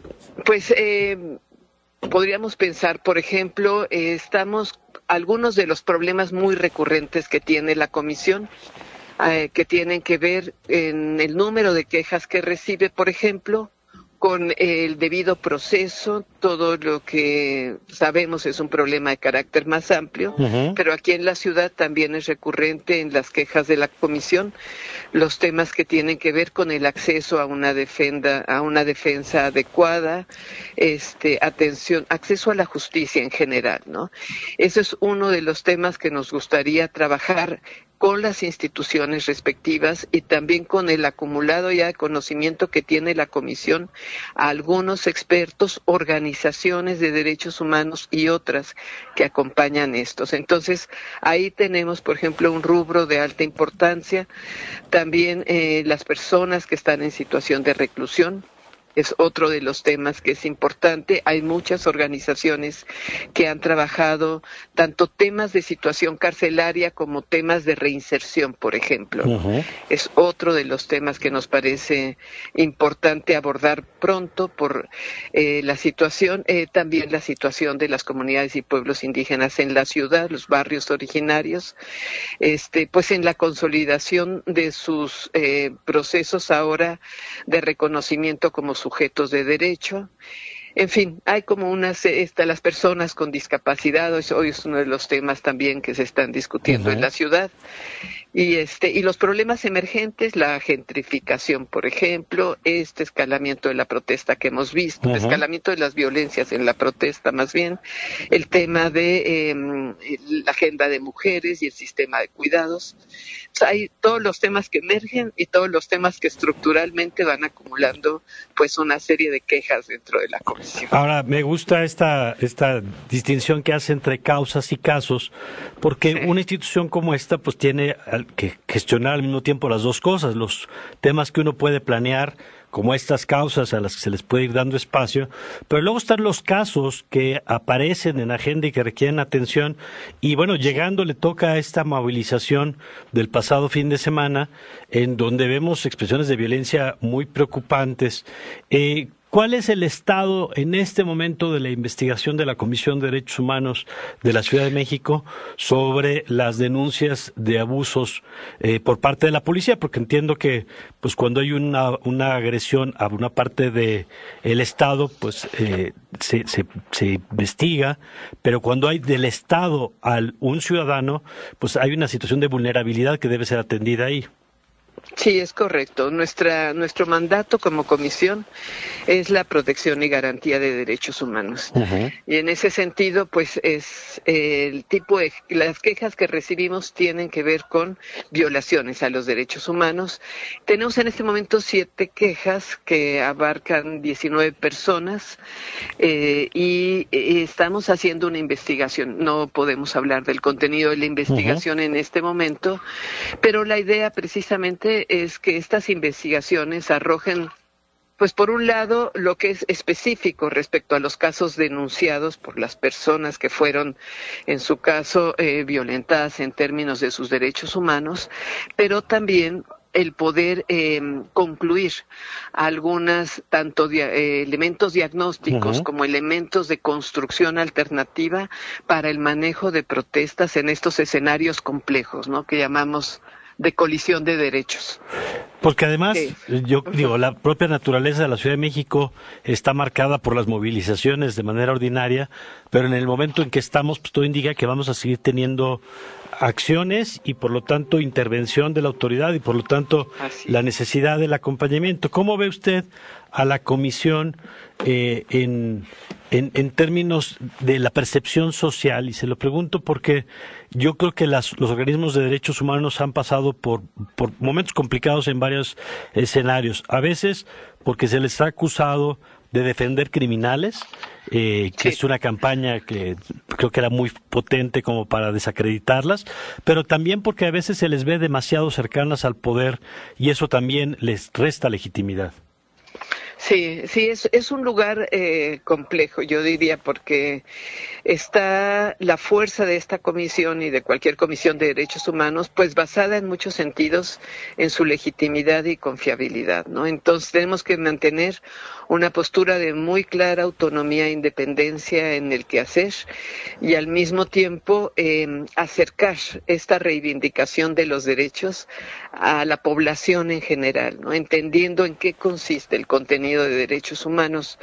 Pues eh, podríamos pensar, por ejemplo, eh, estamos algunos de los problemas muy recurrentes que tiene la comisión, eh, que tienen que ver en el número de quejas que recibe, por ejemplo, con el debido proceso. Todo lo que sabemos es un problema de carácter más amplio, uh-huh. pero aquí en la ciudad también es recurrente en las quejas de la comisión los temas que tienen que ver con el acceso a una defensa, a una defensa adecuada, este, atención, acceso a la justicia en general, ¿no? Ese es uno de los temas que nos gustaría trabajar con las instituciones respectivas y también con el acumulado ya de conocimiento que tiene la comisión a algunos expertos, organizaciones de derechos humanos y otras que acompañan estos. Entonces, ahí tenemos, por ejemplo, un rubro de alta importancia. También eh, las personas que están en situación de reclusión, es otro de los temas que es importante. Hay muchas organizaciones que han trabajado tanto temas de situación carcelaria como temas de reinserción, por ejemplo. Uh-huh. Es otro de los temas que nos parece importante abordar pronto por eh, la situación, eh, también la situación de las comunidades y pueblos indígenas en la ciudad, los barrios originarios, este, pues en la consolidación de sus eh, procesos ahora de reconocimiento como sujetos de derecho. En fin, hay como unas, esta, las personas con discapacidad, hoy es uno de los temas también que se están discutiendo uh-huh. en la ciudad, y este, y los problemas emergentes, la gentrificación, por ejemplo, este escalamiento de la protesta que hemos visto, uh-huh. el escalamiento de las violencias en la protesta más bien, el tema de eh, la agenda de mujeres y el sistema de cuidados. O sea, hay todos los temas que emergen y todos los temas que estructuralmente van acumulando pues una serie de quejas dentro de la comisión. Ahora, me gusta esta esta distinción que hace entre causas y casos, porque sí. una institución como esta pues tiene que gestionar al mismo tiempo las dos cosas, los temas que uno puede planear, como estas causas a las que se les puede ir dando espacio, pero luego están los casos que aparecen en agenda y que requieren atención, y bueno, llegando le toca a esta movilización del pasado fin de semana, en donde vemos expresiones de violencia muy preocupantes. Eh, ¿Cuál es el estado en este momento de la investigación de la Comisión de Derechos Humanos de la Ciudad de México sobre las denuncias de abusos eh, por parte de la policía? Porque entiendo que pues cuando hay una, una agresión a una parte de el Estado, pues eh, se, se, se investiga, pero cuando hay del Estado a un ciudadano, pues hay una situación de vulnerabilidad que debe ser atendida ahí. Sí, es correcto. Nuestra, nuestro mandato como comisión es la protección y garantía de derechos humanos. Uh-huh. Y en ese sentido, pues es eh, el tipo de, las quejas que recibimos tienen que ver con violaciones a los derechos humanos. Tenemos en este momento siete quejas que abarcan diecinueve personas eh, y, y estamos haciendo una investigación. No podemos hablar del contenido de la investigación uh-huh. en este momento, pero la idea precisamente es que estas investigaciones arrojen, pues por un lado, lo que es específico respecto a los casos denunciados por las personas que fueron, en su caso, eh, violentadas en términos de sus derechos humanos, pero también el poder eh, concluir algunas tanto dia- eh, elementos diagnósticos uh-huh. como elementos de construcción alternativa para el manejo de protestas en estos escenarios complejos, ¿no?, que llamamos de colisión de derechos. Porque además, sí. yo digo, la propia naturaleza de la Ciudad de México está marcada por las movilizaciones de manera ordinaria, pero en el momento en que estamos, pues todo indica que vamos a seguir teniendo acciones y por lo tanto intervención de la autoridad y por lo tanto Así. la necesidad del acompañamiento. ¿Cómo ve usted a la comisión eh, en, en, en términos de la percepción social? Y se lo pregunto porque yo creo que las, los organismos de derechos humanos han pasado por, por momentos complicados en varios escenarios. A veces porque se les ha acusado de defender criminales, eh, que sí. es una campaña que creo que era muy potente como para desacreditarlas, pero también porque a veces se les ve demasiado cercanas al poder y eso también les resta legitimidad. Sí, sí, es, es un lugar eh, complejo, yo diría, porque está la fuerza de esta comisión y de cualquier comisión de derechos humanos, pues basada en muchos sentidos en su legitimidad y confiabilidad, ¿no? Entonces tenemos que mantener una postura de muy clara autonomía e independencia en el quehacer y al mismo tiempo eh, acercar esta reivindicación de los derechos a la población en general, ¿no?, entendiendo en qué consiste el contenido de derechos humanos,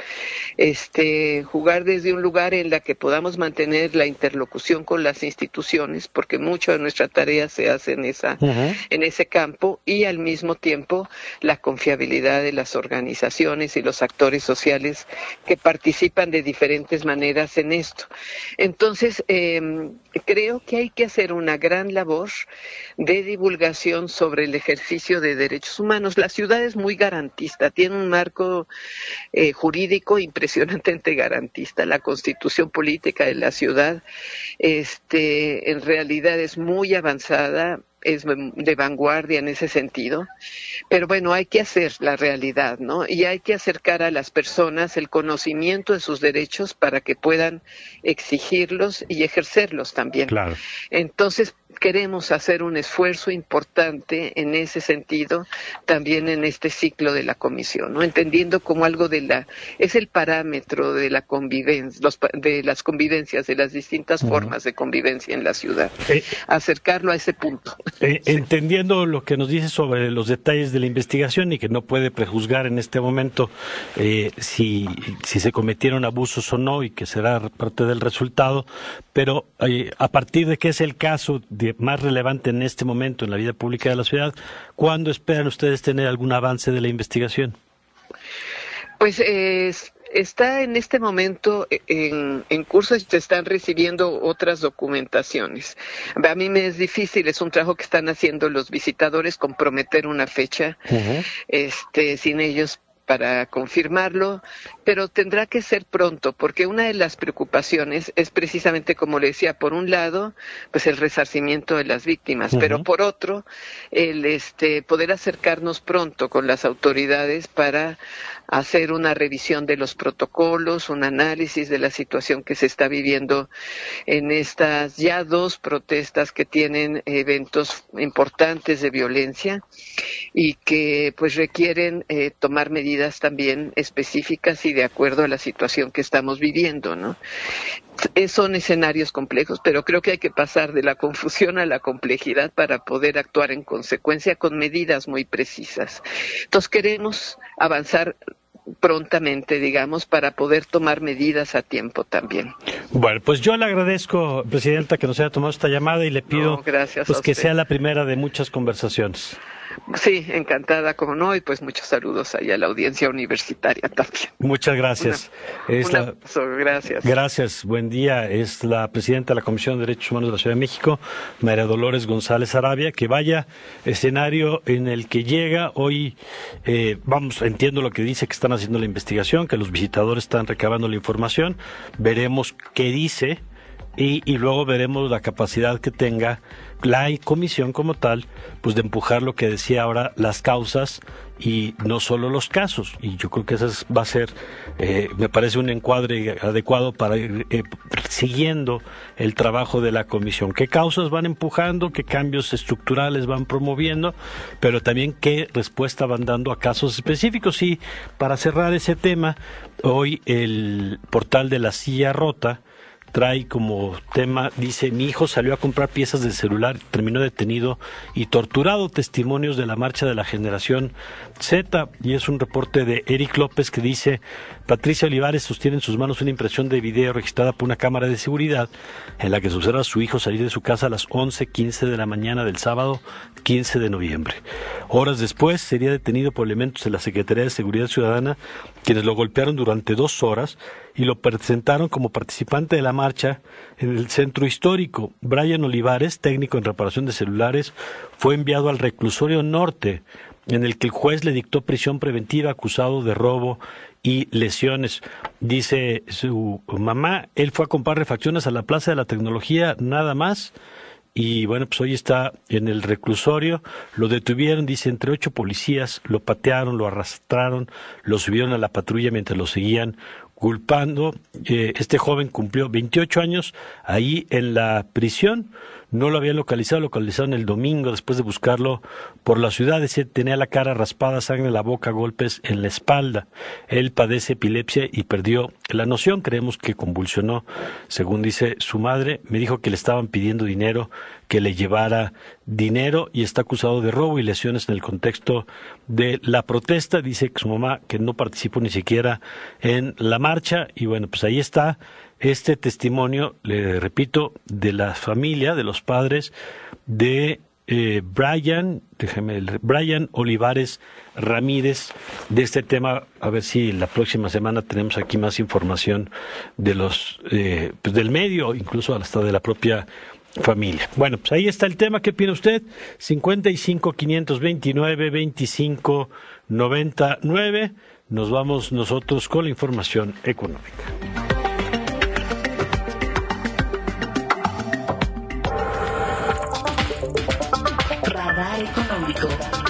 este, jugar desde un lugar en la que podamos mantener la interlocución con las instituciones, porque mucho de nuestra tarea se hace en esa, uh-huh. en ese campo, y al mismo tiempo la confiabilidad de las organizaciones y los actores sociales que participan de diferentes maneras en esto. Entonces, eh, creo que hay que hacer una gran labor de divulgación sobre el ejercicio de derechos humanos. La ciudad es muy garantista, tiene un marco eh, jurídico impresionantemente garantista. La constitución política de la ciudad este, en realidad es muy avanzada. es de vanguardia en ese sentido, pero bueno, hay que hacer la realidad, ¿no? Y hay que acercar a las personas el conocimiento de sus derechos para que puedan exigirlos y ejercerlos también. Claro. Entonces, queremos hacer un esfuerzo importante en ese sentido, también en este ciclo de la comisión, ¿no? Entendiendo como algo de la, es el parámetro de la convivencia, los, de las convivencias, de las distintas uh-huh. formas de convivencia en la ciudad, eh, acercarlo a ese punto. Eh, sí. Entendiendo lo que nos dice sobre los detalles de la investigación y que no puede prejuzgar en este momento eh, si, si se cometieron abusos o no y que será parte del resultado, pero eh, a partir de que es el caso de más relevante en este momento en la vida pública de la ciudad, ¿cuándo esperan ustedes tener algún avance de la investigación? Pues eh, está en este momento en, en curso y se están recibiendo otras documentaciones. A mí me es difícil, es un trabajo que están haciendo los visitadores, comprometer una fecha uh-huh. este, sin ellos para confirmarlo, pero tendrá que ser pronto, porque una de las preocupaciones es precisamente, como le decía, por un lado, pues el resarcimiento de las víctimas, uh-huh. pero por otro, el este poder acercarnos pronto con las autoridades para hacer una revisión de los protocolos, un análisis de la situación que se está viviendo en estas ya dos protestas que tienen eventos importantes de violencia y que pues requieren eh, tomar medidas también específicas y de acuerdo a la situación que estamos viviendo, ¿no? Son escenarios complejos, pero creo que hay que pasar de la confusión a la complejidad para poder actuar en consecuencia con medidas muy precisas. Entonces queremos avanzar prontamente, digamos, para poder tomar medidas a tiempo también. Bueno, pues yo le agradezco, Presidenta, que nos haya tomado esta llamada y le pido no, gracias pues, a que usted. sea la primera de muchas conversaciones. Sí, encantada, como no, y pues muchos saludos ahí a la audiencia universitaria también. Muchas gracias. Una, es un la, abrazo, gracias. Gracias, buen día. Es la Presidenta de la Comisión de Derechos Humanos de la Ciudad de México, María Dolores González Arabia, que vaya escenario en el que llega hoy. Eh, vamos, entiendo lo que dice, que están haciendo la investigación, que los visitadores están recabando la información, veremos qué dice y, y luego veremos la capacidad que tenga la comisión como tal, pues de empujar lo que decía ahora, las causas y no solo los casos. Y yo creo que ese va a ser, eh, me parece un encuadre adecuado para ir eh, siguiendo el trabajo de la comisión. ¿Qué causas van empujando? ¿Qué cambios estructurales van promoviendo? Pero también qué respuesta van dando a casos específicos. Y para cerrar ese tema, hoy el portal de La Silla Rota trae como tema, dice, mi hijo salió a comprar piezas de celular, terminó detenido y torturado, testimonios de la marcha de la generación Z, y es un reporte de Eric López que dice, Patricia Olivares sostiene en sus manos una impresión de video registrada por una cámara de seguridad en la que se observa a su hijo salir de su casa a las once quince de la mañana del sábado quince de noviembre. Horas después sería detenido por elementos de la Secretaría de Seguridad Ciudadana, quienes lo golpearon durante dos horas y lo presentaron como participante de la marcha en el centro histórico. Brian Olivares, técnico en reparación de celulares, fue enviado al reclusorio norte, en el que el juez le dictó prisión preventiva acusado de robo y lesiones. Dice su mamá, él fue a comprar refacciones a la Plaza de la Tecnología, nada más. Y bueno, pues hoy está en el reclusorio, lo detuvieron, dice, entre ocho policías, lo patearon, lo arrastraron, lo subieron a la patrulla mientras lo seguían culpando. Eh, este joven cumplió veintiocho años ahí en la prisión, no lo habían localizado, lo localizaron el domingo después de buscarlo por la ciudad. Decía, tenía la cara raspada, sangre en la boca, golpes en la espalda. Él padece epilepsia y perdió la noción, creemos que convulsionó, según dice su madre. Me dijo que le estaban pidiendo dinero, que le llevara dinero, y está acusado de robo y lesiones en el contexto de la protesta. Dice que su mamá que no participó ni siquiera en la marcha, y bueno, pues ahí está este testimonio, le repito, de la familia, de los padres de eh, Brian, déjeme, Brian Olivares Ramírez, de este tema. A ver si la próxima semana tenemos aquí más información de los eh, pues del medio, incluso hasta de la propia familia. Bueno, pues ahí está el tema. ¿Qué opina usted? cincuenta y cinco, quinientos veintinueve, veinticinco, noventa y nueve. Nos vamos nosotros con la información económica. Radar Económico.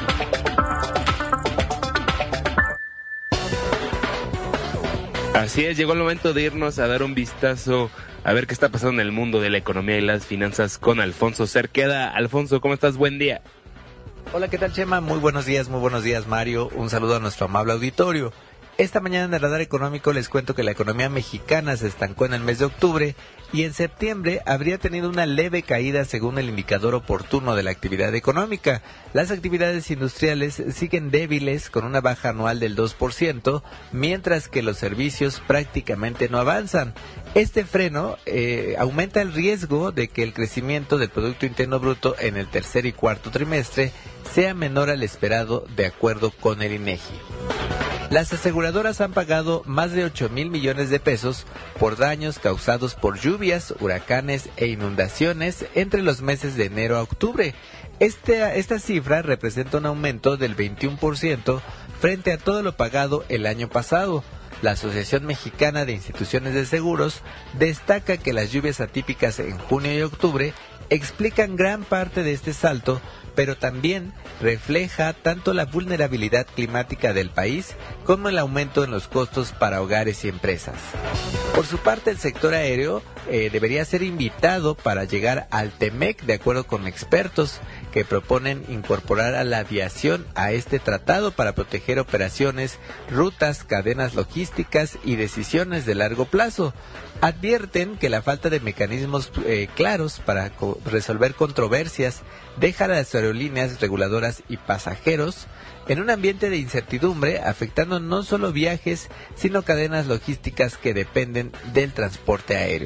Así es, llegó el momento de irnos a dar un vistazo a ver qué está pasando en el mundo de la economía y las finanzas con Alfonso Cerqueda. Alfonso, ¿cómo estás? Buen día. Hola, ¿qué tal, Chema? Muy buenos días, muy buenos días, Mario. Un saludo a nuestro amable auditorio. Esta mañana en el Radar Económico les cuento que la economía mexicana se estancó en el mes de octubre y en septiembre habría tenido una leve caída según el indicador oportuno de la actividad económica. Las actividades industriales siguen débiles con una baja anual del dos por ciento, mientras que los servicios prácticamente no avanzan. Este freno eh, aumenta el riesgo de que el crecimiento del Producto Interno Bruto en el tercer y cuarto trimestre sea menor al esperado, de acuerdo con el INEGI. Las aseguradoras han pagado más de ocho mil millones de pesos por daños causados por lluvias, huracanes e inundaciones entre los meses de enero a octubre. Este, esta cifra representa un aumento del veintiuno por ciento frente a todo lo pagado el año pasado. La Asociación Mexicana de Instituciones de Seguros destaca que las lluvias atípicas en junio y octubre explican gran parte de este salto, pero también refleja tanto la vulnerabilidad climática del país como el aumento en los costos para hogares y empresas. Por su parte, el sector aéreo eh, debería ser invitado para llegar al TEMEC, de acuerdo con expertos que proponen incorporar a la aviación a este tratado para proteger operaciones, rutas, cadenas logísticas y decisiones de largo plazo. Advierten que la falta de mecanismos eh, claros para co- resolver controversias deja a las aerolíneas reguladoras y pasajeros en un ambiente de incertidumbre, afectando no solo viajes, sino cadenas logísticas que dependen del transporte aéreo.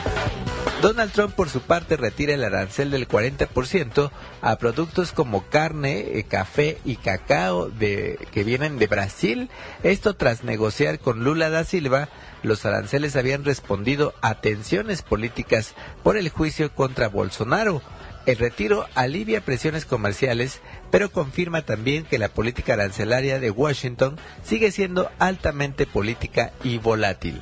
Donald Trump, por su parte, retira el arancel del cuarenta por ciento a productos como carne, eh, café y cacao de, que vienen de Brasil. Esto tras negociar con Lula da Silva. Los aranceles habían respondido a tensiones políticas por el juicio contra Bolsonaro. El retiro alivia presiones comerciales, pero confirma también que la política arancelaria de Washington sigue siendo altamente política y volátil.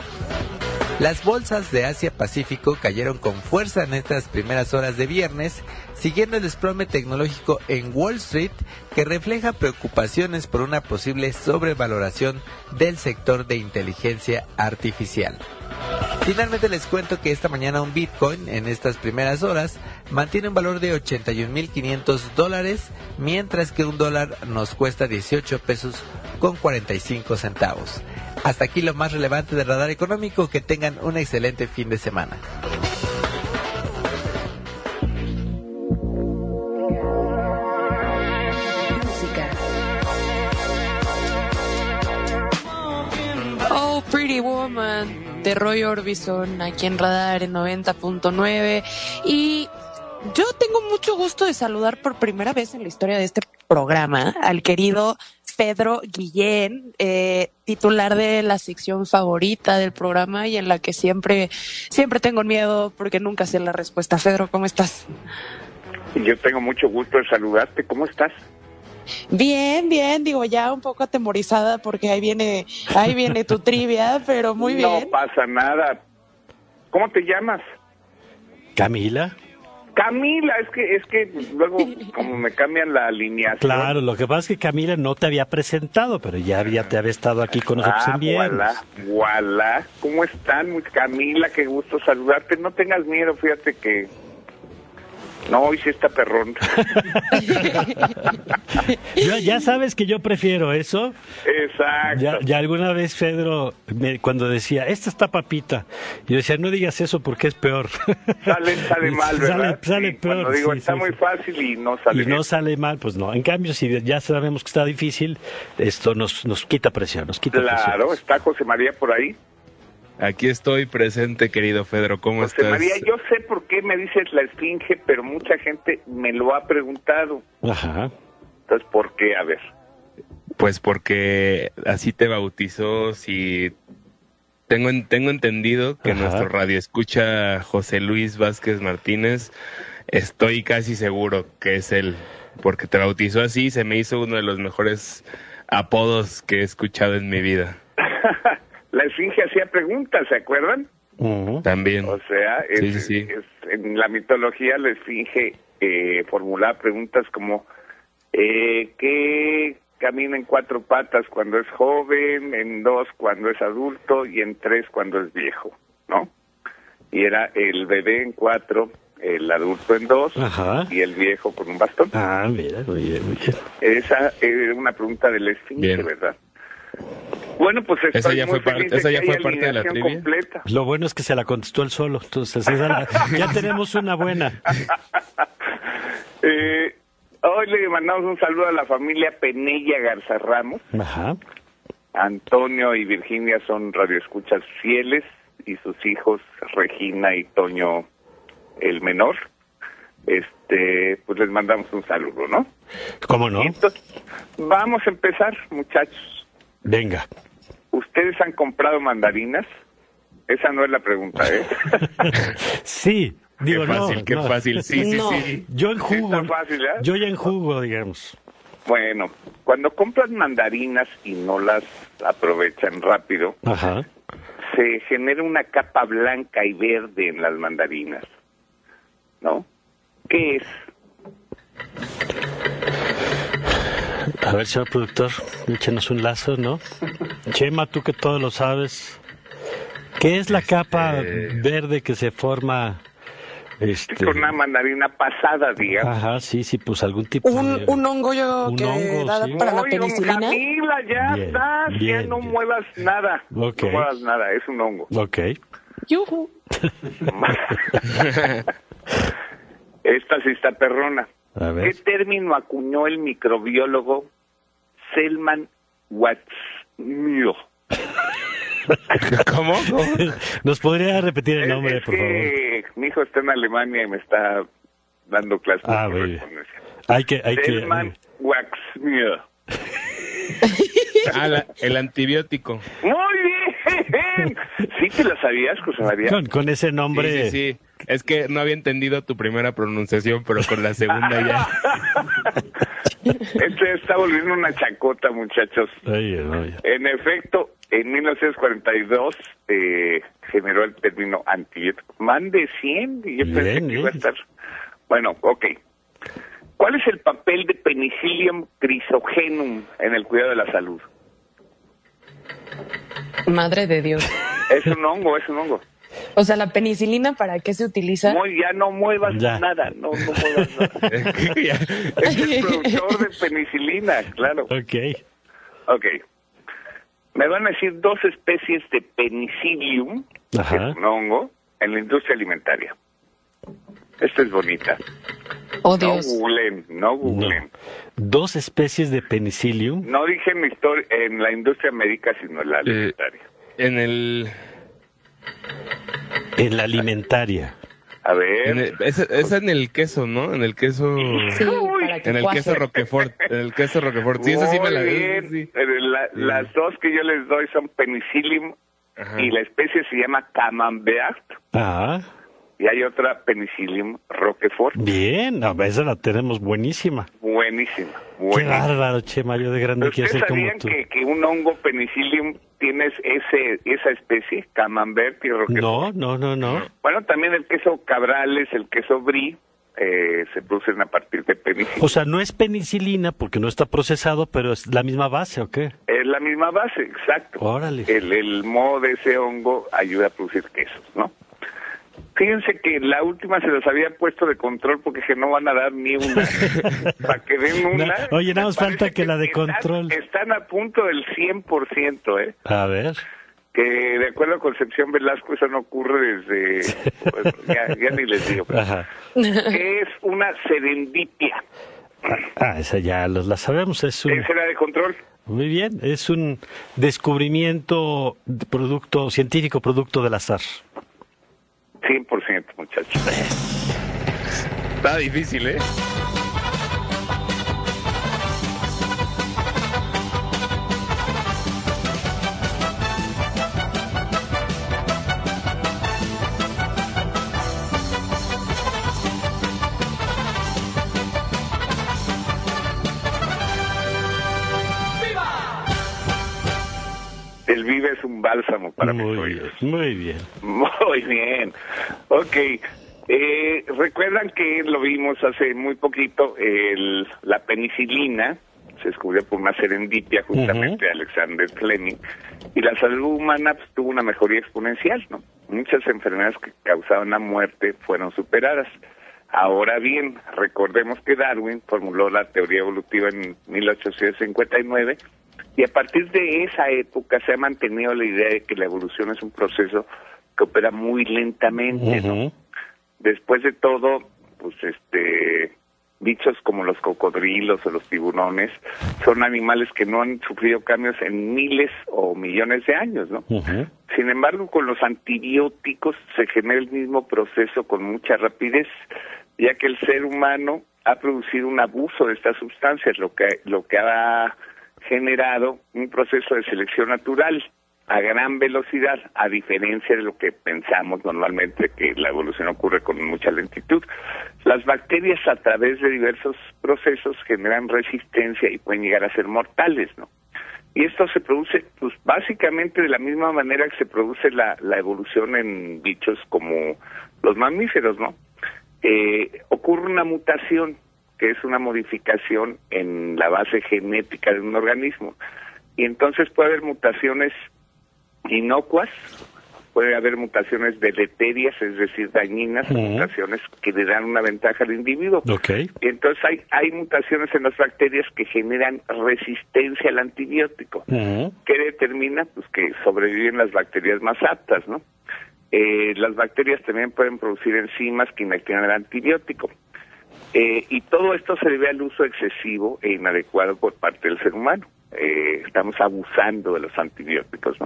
Las bolsas de Asia-Pacífico cayeron con fuerza en estas primeras horas de viernes, siguiendo el desplome tecnológico en Wall Street, que refleja preocupaciones por una posible sobrevaloración del sector de inteligencia artificial. Finalmente les cuento que esta mañana un Bitcoin en estas primeras horas mantiene un valor de ochenta y un mil quinientos dólares, mientras que un dólar nos cuesta dieciocho pesos con cuarenta y cinco centavos. Hasta aquí lo más relevante del Radar Económico. Que tengan un excelente fin de semana. Oh, Pretty Woman de Roy Orbison aquí en Radar en noventa punto nueve. Y yo tengo mucho gusto de saludar por primera vez en la historia de este programa al querido Pedro Guillén, eh, titular de la sección favorita del programa y en la que siempre, siempre tengo miedo porque nunca sé la respuesta. Pedro, ¿cómo estás? Yo tengo mucho gusto de saludarte. ¿Cómo estás? Bien, bien, digo, ya un poco atemorizada porque ahí viene, ahí viene tu trivia, pero muy bien. No pasa nada. ¿Cómo te llamas? Camila. Camila, es que es que luego como me cambian la alineación. Claro, lo que pasa es que Camila no te había presentado, pero ya había, te había estado aquí con nosotros ah, en viernes. Voilà, voilà. ¿Cómo están? Muy Camila, qué gusto saludarte. No tengas miedo, fíjate que no, hoy sí está perrón. ya, ya sabes que yo prefiero eso. Exacto. Ya, ya alguna vez Pedro, me, cuando decía, esta está papita, yo decía, no digas eso porque es peor. Sale, sale mal, ¿verdad? Sale, sale sí, peor. Cuando digo, sí, está sí, muy sí. fácil y no sale Y bien. no sale mal, pues no. En cambio, si ya sabemos que está difícil, esto nos, nos quita presión, nos quita claro, presión. Claro, ¿está José María por ahí? Aquí estoy presente, querido Pedro. ¿Cómo José estás? María, yo sé por qué me dices la esfinge, pero mucha gente me lo ha preguntado. Ajá. Entonces, ¿por qué? A ver. Pues porque así te bautizó. Si tengo tengo entendido que Ajá. nuestro radioescucha José Luis Vázquez Martínez, estoy casi seguro que es él, porque te bautizó así. Se me hizo uno de los mejores apodos que he escuchado en mi vida. La esfinge hacía preguntas, ¿se acuerdan? Uh-huh. También. O sea, es, sí, sí, sí. Es, en la mitología la esfinge eh, formulaba preguntas como eh, que camina en cuatro patas cuando es joven, en dos cuando es adulto y en tres cuando es viejo, ¿no? Y era el bebé en cuatro, el adulto en dos, ajá, y el viejo con un bastón. Ah, mira, muy bien, muy bien. Esa era una pregunta del esfinge, ¿verdad? Bueno, pues estoy esa ya muy fue, feliz par- esa de ya que fue haya parte de la alineación trivia. completa. Lo bueno es que se la contestó él solo, entonces esa la- ya tenemos una buena. eh, hoy le mandamos un saludo a la familia Penella Garza Ramos. Ajá. Antonio y Virginia son radioescuchas fieles y sus hijos Regina y Toño el menor. Este, pues les mandamos un saludo, ¿no? ¿Cómo no? Entonces, vamos a empezar, muchachos. Venga. ¿Ustedes han comprado mandarinas? Esa no es la pregunta, ¿eh? Sí, digo, Qué fácil, no, qué no. fácil, sí, sí, No. sí. Yo en jugo, Está fácil, ¿eh? yo ya en jugo, digamos. Bueno, cuando compras mandarinas y no las aprovechan rápido, Ajá. se genera una capa blanca y verde en las mandarinas, ¿no? ¿Qué es? A ver, señor productor, échenos un lazo, ¿no? Chema, tú que todo lo sabes. ¿Qué es la capa verde que se forma? Este... Con una mandarina pasada, digamos. Ajá, sí, sí, pues algún tipo Un, de... un hongo yo Un que hongo, da sí. para la Oye, don penicilina. Camila, ya Bien, estás, ya bien, no bien. muevas nada. Ok. No muevas nada, es un hongo. Ok. Yujú. Esta sí está perrona. A ¿Qué ver. término acuñó el microbiólogo Selman Watsmio? ¿Cómo? ¿Cómo? ¿Nos podría repetir el nombre, es por favor? que mi hijo está en Alemania y me está dando clases Ah, de muy bien. correspondencia. Hay que, hay que... Selman Watsmio. Ah, la- el antibiótico. Muy bien. ¿Sí te lo sabías, José María? Con, con ese nombre... Sí, sí, sí. Es que no había entendido tu primera pronunciación, pero con la segunda ya. Este está volviendo una chacota, muchachos. Ay, ay. En efecto, en mil novecientos cuarenta y dos eh, generó el término antibiótico. Man de cien, y yo pensé Bien, que iba a bien. estar... Bueno, ok. ¿Cuál es el papel de Penicillium chrysogenum en el cuidado de la salud? Madre de Dios. Es un hongo, es un hongo. O sea, la penicilina, ¿para qué se utiliza? Muy, ya no muevas Ya. nada, no, no muevas nada. Es el productor de penicilina, claro. Ok. Ok. Me van a decir dos especies de Penicillium, que Ajá. es un hongo, en la industria alimentaria. Esta es bonita. Oh, No Dios. googlen, no googlen. Dos especies de penicillium. No dije en la, histori- en la industria médica, sino en la alimentaria. En el... En la alimentaria. A ver. En el esa, esa en el queso, ¿no? En el queso... Sí, para que En el cuaje. queso Roquefort. En el queso Roquefort. Sí, esa sí me la... Muy bien. sí. Pero la- Sí. Las dos que yo les doy son Penicillium Ajá. y la especie se llama Camembert. Ah, Y hay otra Penicillium Roquefort. bien. A esa la tenemos buenísima. Buenísima. Qué buenísima. bárbaro, Chema. Yo de grande ¿Pero quiero ¿Ustedes ser como sabían tú. que, que un hongo Penicillium tiene ese, esa especie, Camembert y Roquefort? No, no, no, no. Bueno, también el queso Cabrales, el queso Brie, eh, se producen a partir de penicilina. O sea, no es penicilina porque no está procesado, pero es la misma base, ¿o qué? Es la misma base, exacto. Órale. El, el moho de ese hongo ayuda a producir quesos, ¿no? Fíjense que la última se los había puesto de control porque que no van a dar ni una. Para que den una. Na- oye, nada más me falta parece que la de están- control. Están a punto del cien por ciento, ¿eh? A ver. Que de acuerdo a Concepción Velasco eso no ocurre desde... pues, ya, ya ni les digo. pero- Ajá. que es una serendipia. Ah, esa ya los- la sabemos. Es un... Esa era de control. Muy bien. Es un descubrimiento de producto científico, producto del azar. cien por ciento, muchachos. Está difícil, ¿eh? El Vive es un bálsamo para mis Muy oídos. bien, muy bien. Muy bien. Ok. Eh, Recuerdan que lo vimos hace muy poquito, el, la penicilina se descubrió por una serendipia justamente de uh-huh. Alexander Fleming, y la salud humana pues, tuvo una mejoría exponencial, ¿no? Muchas enfermedades que causaban la muerte fueron superadas. Ahora bien, recordemos que Darwin formuló la teoría evolutiva en mil ochocientos cincuenta y nueve, y a partir de esa época se ha mantenido la idea de que la evolución es un proceso que opera muy lentamente, uh-huh. ¿no? Después de todo, pues este... bichos como los cocodrilos o los tiburones son animales que no han sufrido cambios en miles o millones de años, ¿no? Uh-huh. Sin embargo, con los antibióticos se genera el mismo proceso con mucha rapidez, ya que el ser humano ha producido un abuso de estas sustancias, lo que lo que ha generado un proceso de selección natural a gran velocidad, a diferencia de lo que pensamos normalmente, que la evolución ocurre con mucha lentitud. Las bacterias, a través de diversos procesos, generan resistencia y pueden llegar a ser mortales, ¿no? Y esto se produce, pues, básicamente de la misma manera que se produce la, la evolución en bichos como los mamíferos, ¿no? Eh, ocurre una mutación, que es una modificación en la base genética de un organismo. Y entonces puede haber mutaciones inocuas, puede haber mutaciones deleterias, es decir, dañinas, uh-huh. mutaciones que le dan una ventaja al individuo. Okay. Y entonces hay, hay mutaciones en las bacterias que generan resistencia al antibiótico, uh-huh. que determina pues que sobreviven las bacterias más aptas, ¿no? Eh, las bacterias también pueden producir enzimas que inactivan el antibiótico. Eh, y todo esto se debe al uso excesivo e inadecuado por parte del ser humano. Eh, estamos abusando de los antibióticos, ¿no?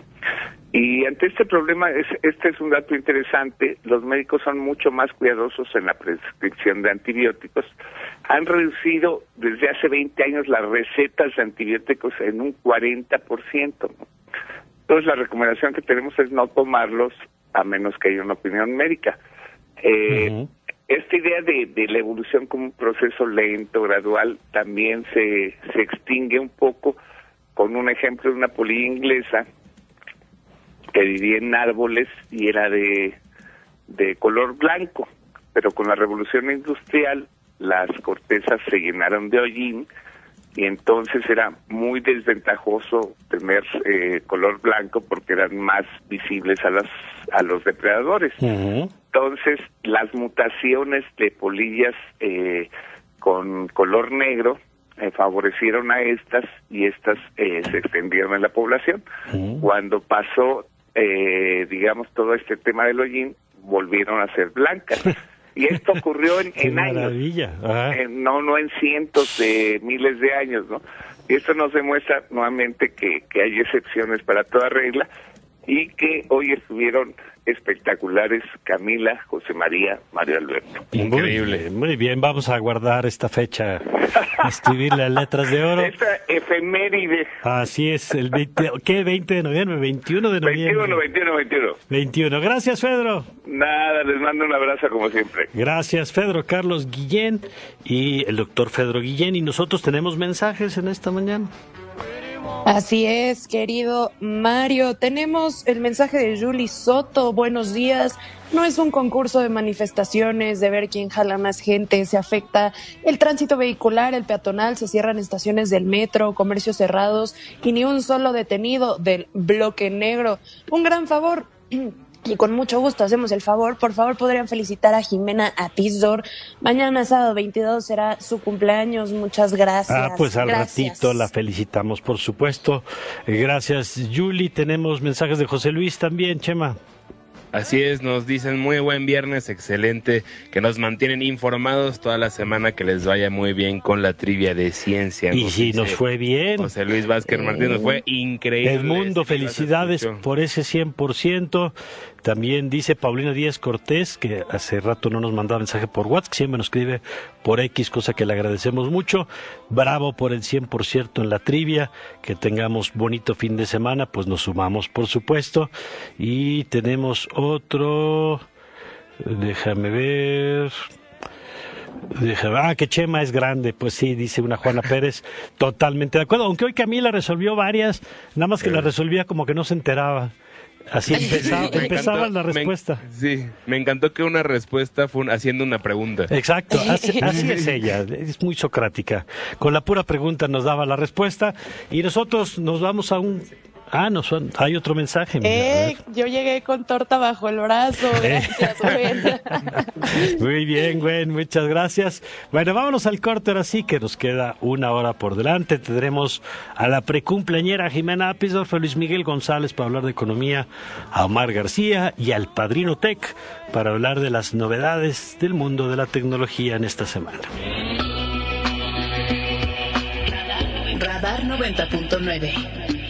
Y ante este problema, es, este es un dato interesante, los médicos son mucho más cuidadosos en la prescripción de antibióticos. Han reducido desde hace veinte años las recetas de antibióticos en un cuarenta por ciento, ¿no? Entonces la recomendación que tenemos es no tomarlos a menos que haya una opinión médica. Eh, uh-huh. Esta idea de, de la evolución como un proceso lento, gradual, también se, se extingue un poco con un ejemplo de una polilla inglesa que vivía en árboles y era de, de color blanco, pero con la revolución industrial las cortezas se llenaron de hollín y entonces era muy desventajoso tener eh, color blanco porque eran más visibles a las a los depredadores. Uh-huh. Entonces las mutaciones de polillas eh, con color negro eh, favorecieron a estas y estas eh, se extendieron en la población. Uh-huh. Cuando pasó, eh, digamos, todo este tema del hollín, volvieron a ser blancas. Y esto ocurrió en, en años, eh, no no en cientos de miles de años, ¿no? Y esto nos demuestra nuevamente que, que hay excepciones para toda regla y que hoy estuvieron espectaculares Camila, José María, Mario Alberto. Increíble. Muy, muy bien, vamos a guardar esta fecha, escribir las letras de oro. Esta efeméride. Así es, el veinte, ¿qué? veinte de noviembre, veintiuno de noviembre. veintiuno, veintiuno, veintiuno. veintiuno. Gracias, Fedro. Nada, les mando un abrazo como siempre. Gracias, Fedro Carlos Guillén y el doctor Fedro Guillén. Y nosotros tenemos mensajes en esta mañana. Así es, querido Mario. Tenemos el mensaje de Julie Soto. Buenos días. No es un concurso de manifestaciones, de ver quién jala más gente. Se afecta el tránsito vehicular, el peatonal, se cierran estaciones del metro, comercios cerrados y ni un solo detenido del bloque negro. Un gran favor. Y con mucho gusto hacemos el favor. Por favor, podrían felicitar a Jimena Atizdor. Mañana, sábado veintidós, será su cumpleaños. Muchas gracias. Ah, pues al gracias. ratito la felicitamos, por supuesto. Gracias, Julie. Tenemos mensajes de José Luis también, Chema. Así es, nos dicen muy buen viernes, excelente, que nos mantienen informados toda la semana, que les vaya muy bien con la trivia de ciencia. Y si nos fue bien. José Luis Vázquez eh, Martín, nos fue increíble. Edmundo, felicidades por ese cien por ciento. También dice Paulina Díaz Cortés, que hace rato no nos mandaba mensaje por WhatsApp, que siempre nos escribe por X, cosa que le agradecemos mucho. Bravo por el cien por ciento en la trivia, que tengamos bonito fin de semana, pues nos sumamos, por supuesto. Y tenemos otro, déjame ver... Déjame, ah, que Chema es grande, pues sí, dice una Juana Pérez, totalmente de acuerdo, aunque hoy Camila resolvió varias, nada más que la resolvía como que no se enteraba. Así empezaba, Me empezaba encantó, la respuesta. Me, sí, me encantó que una respuesta fue un- haciendo una pregunta. Exacto, así, así es ella, es muy socrática. Con la pura pregunta nos daba la respuesta y nosotros nos vamos a un... Ah, nos, hay otro mensaje. Mira, Eh, yo llegué con torta bajo el brazo. Gracias, Gwen. Muy bien, Gwen, muchas gracias. Bueno, vámonos al corte, ahora sí que nos queda una hora por delante. Tendremos a la precumpleañera Jimena Apisdorf, a Luis Miguel González para hablar de economía, a Omar García y al Padrino Tech para hablar de las novedades del mundo de la tecnología en esta semana. Radar noventa punto nueve.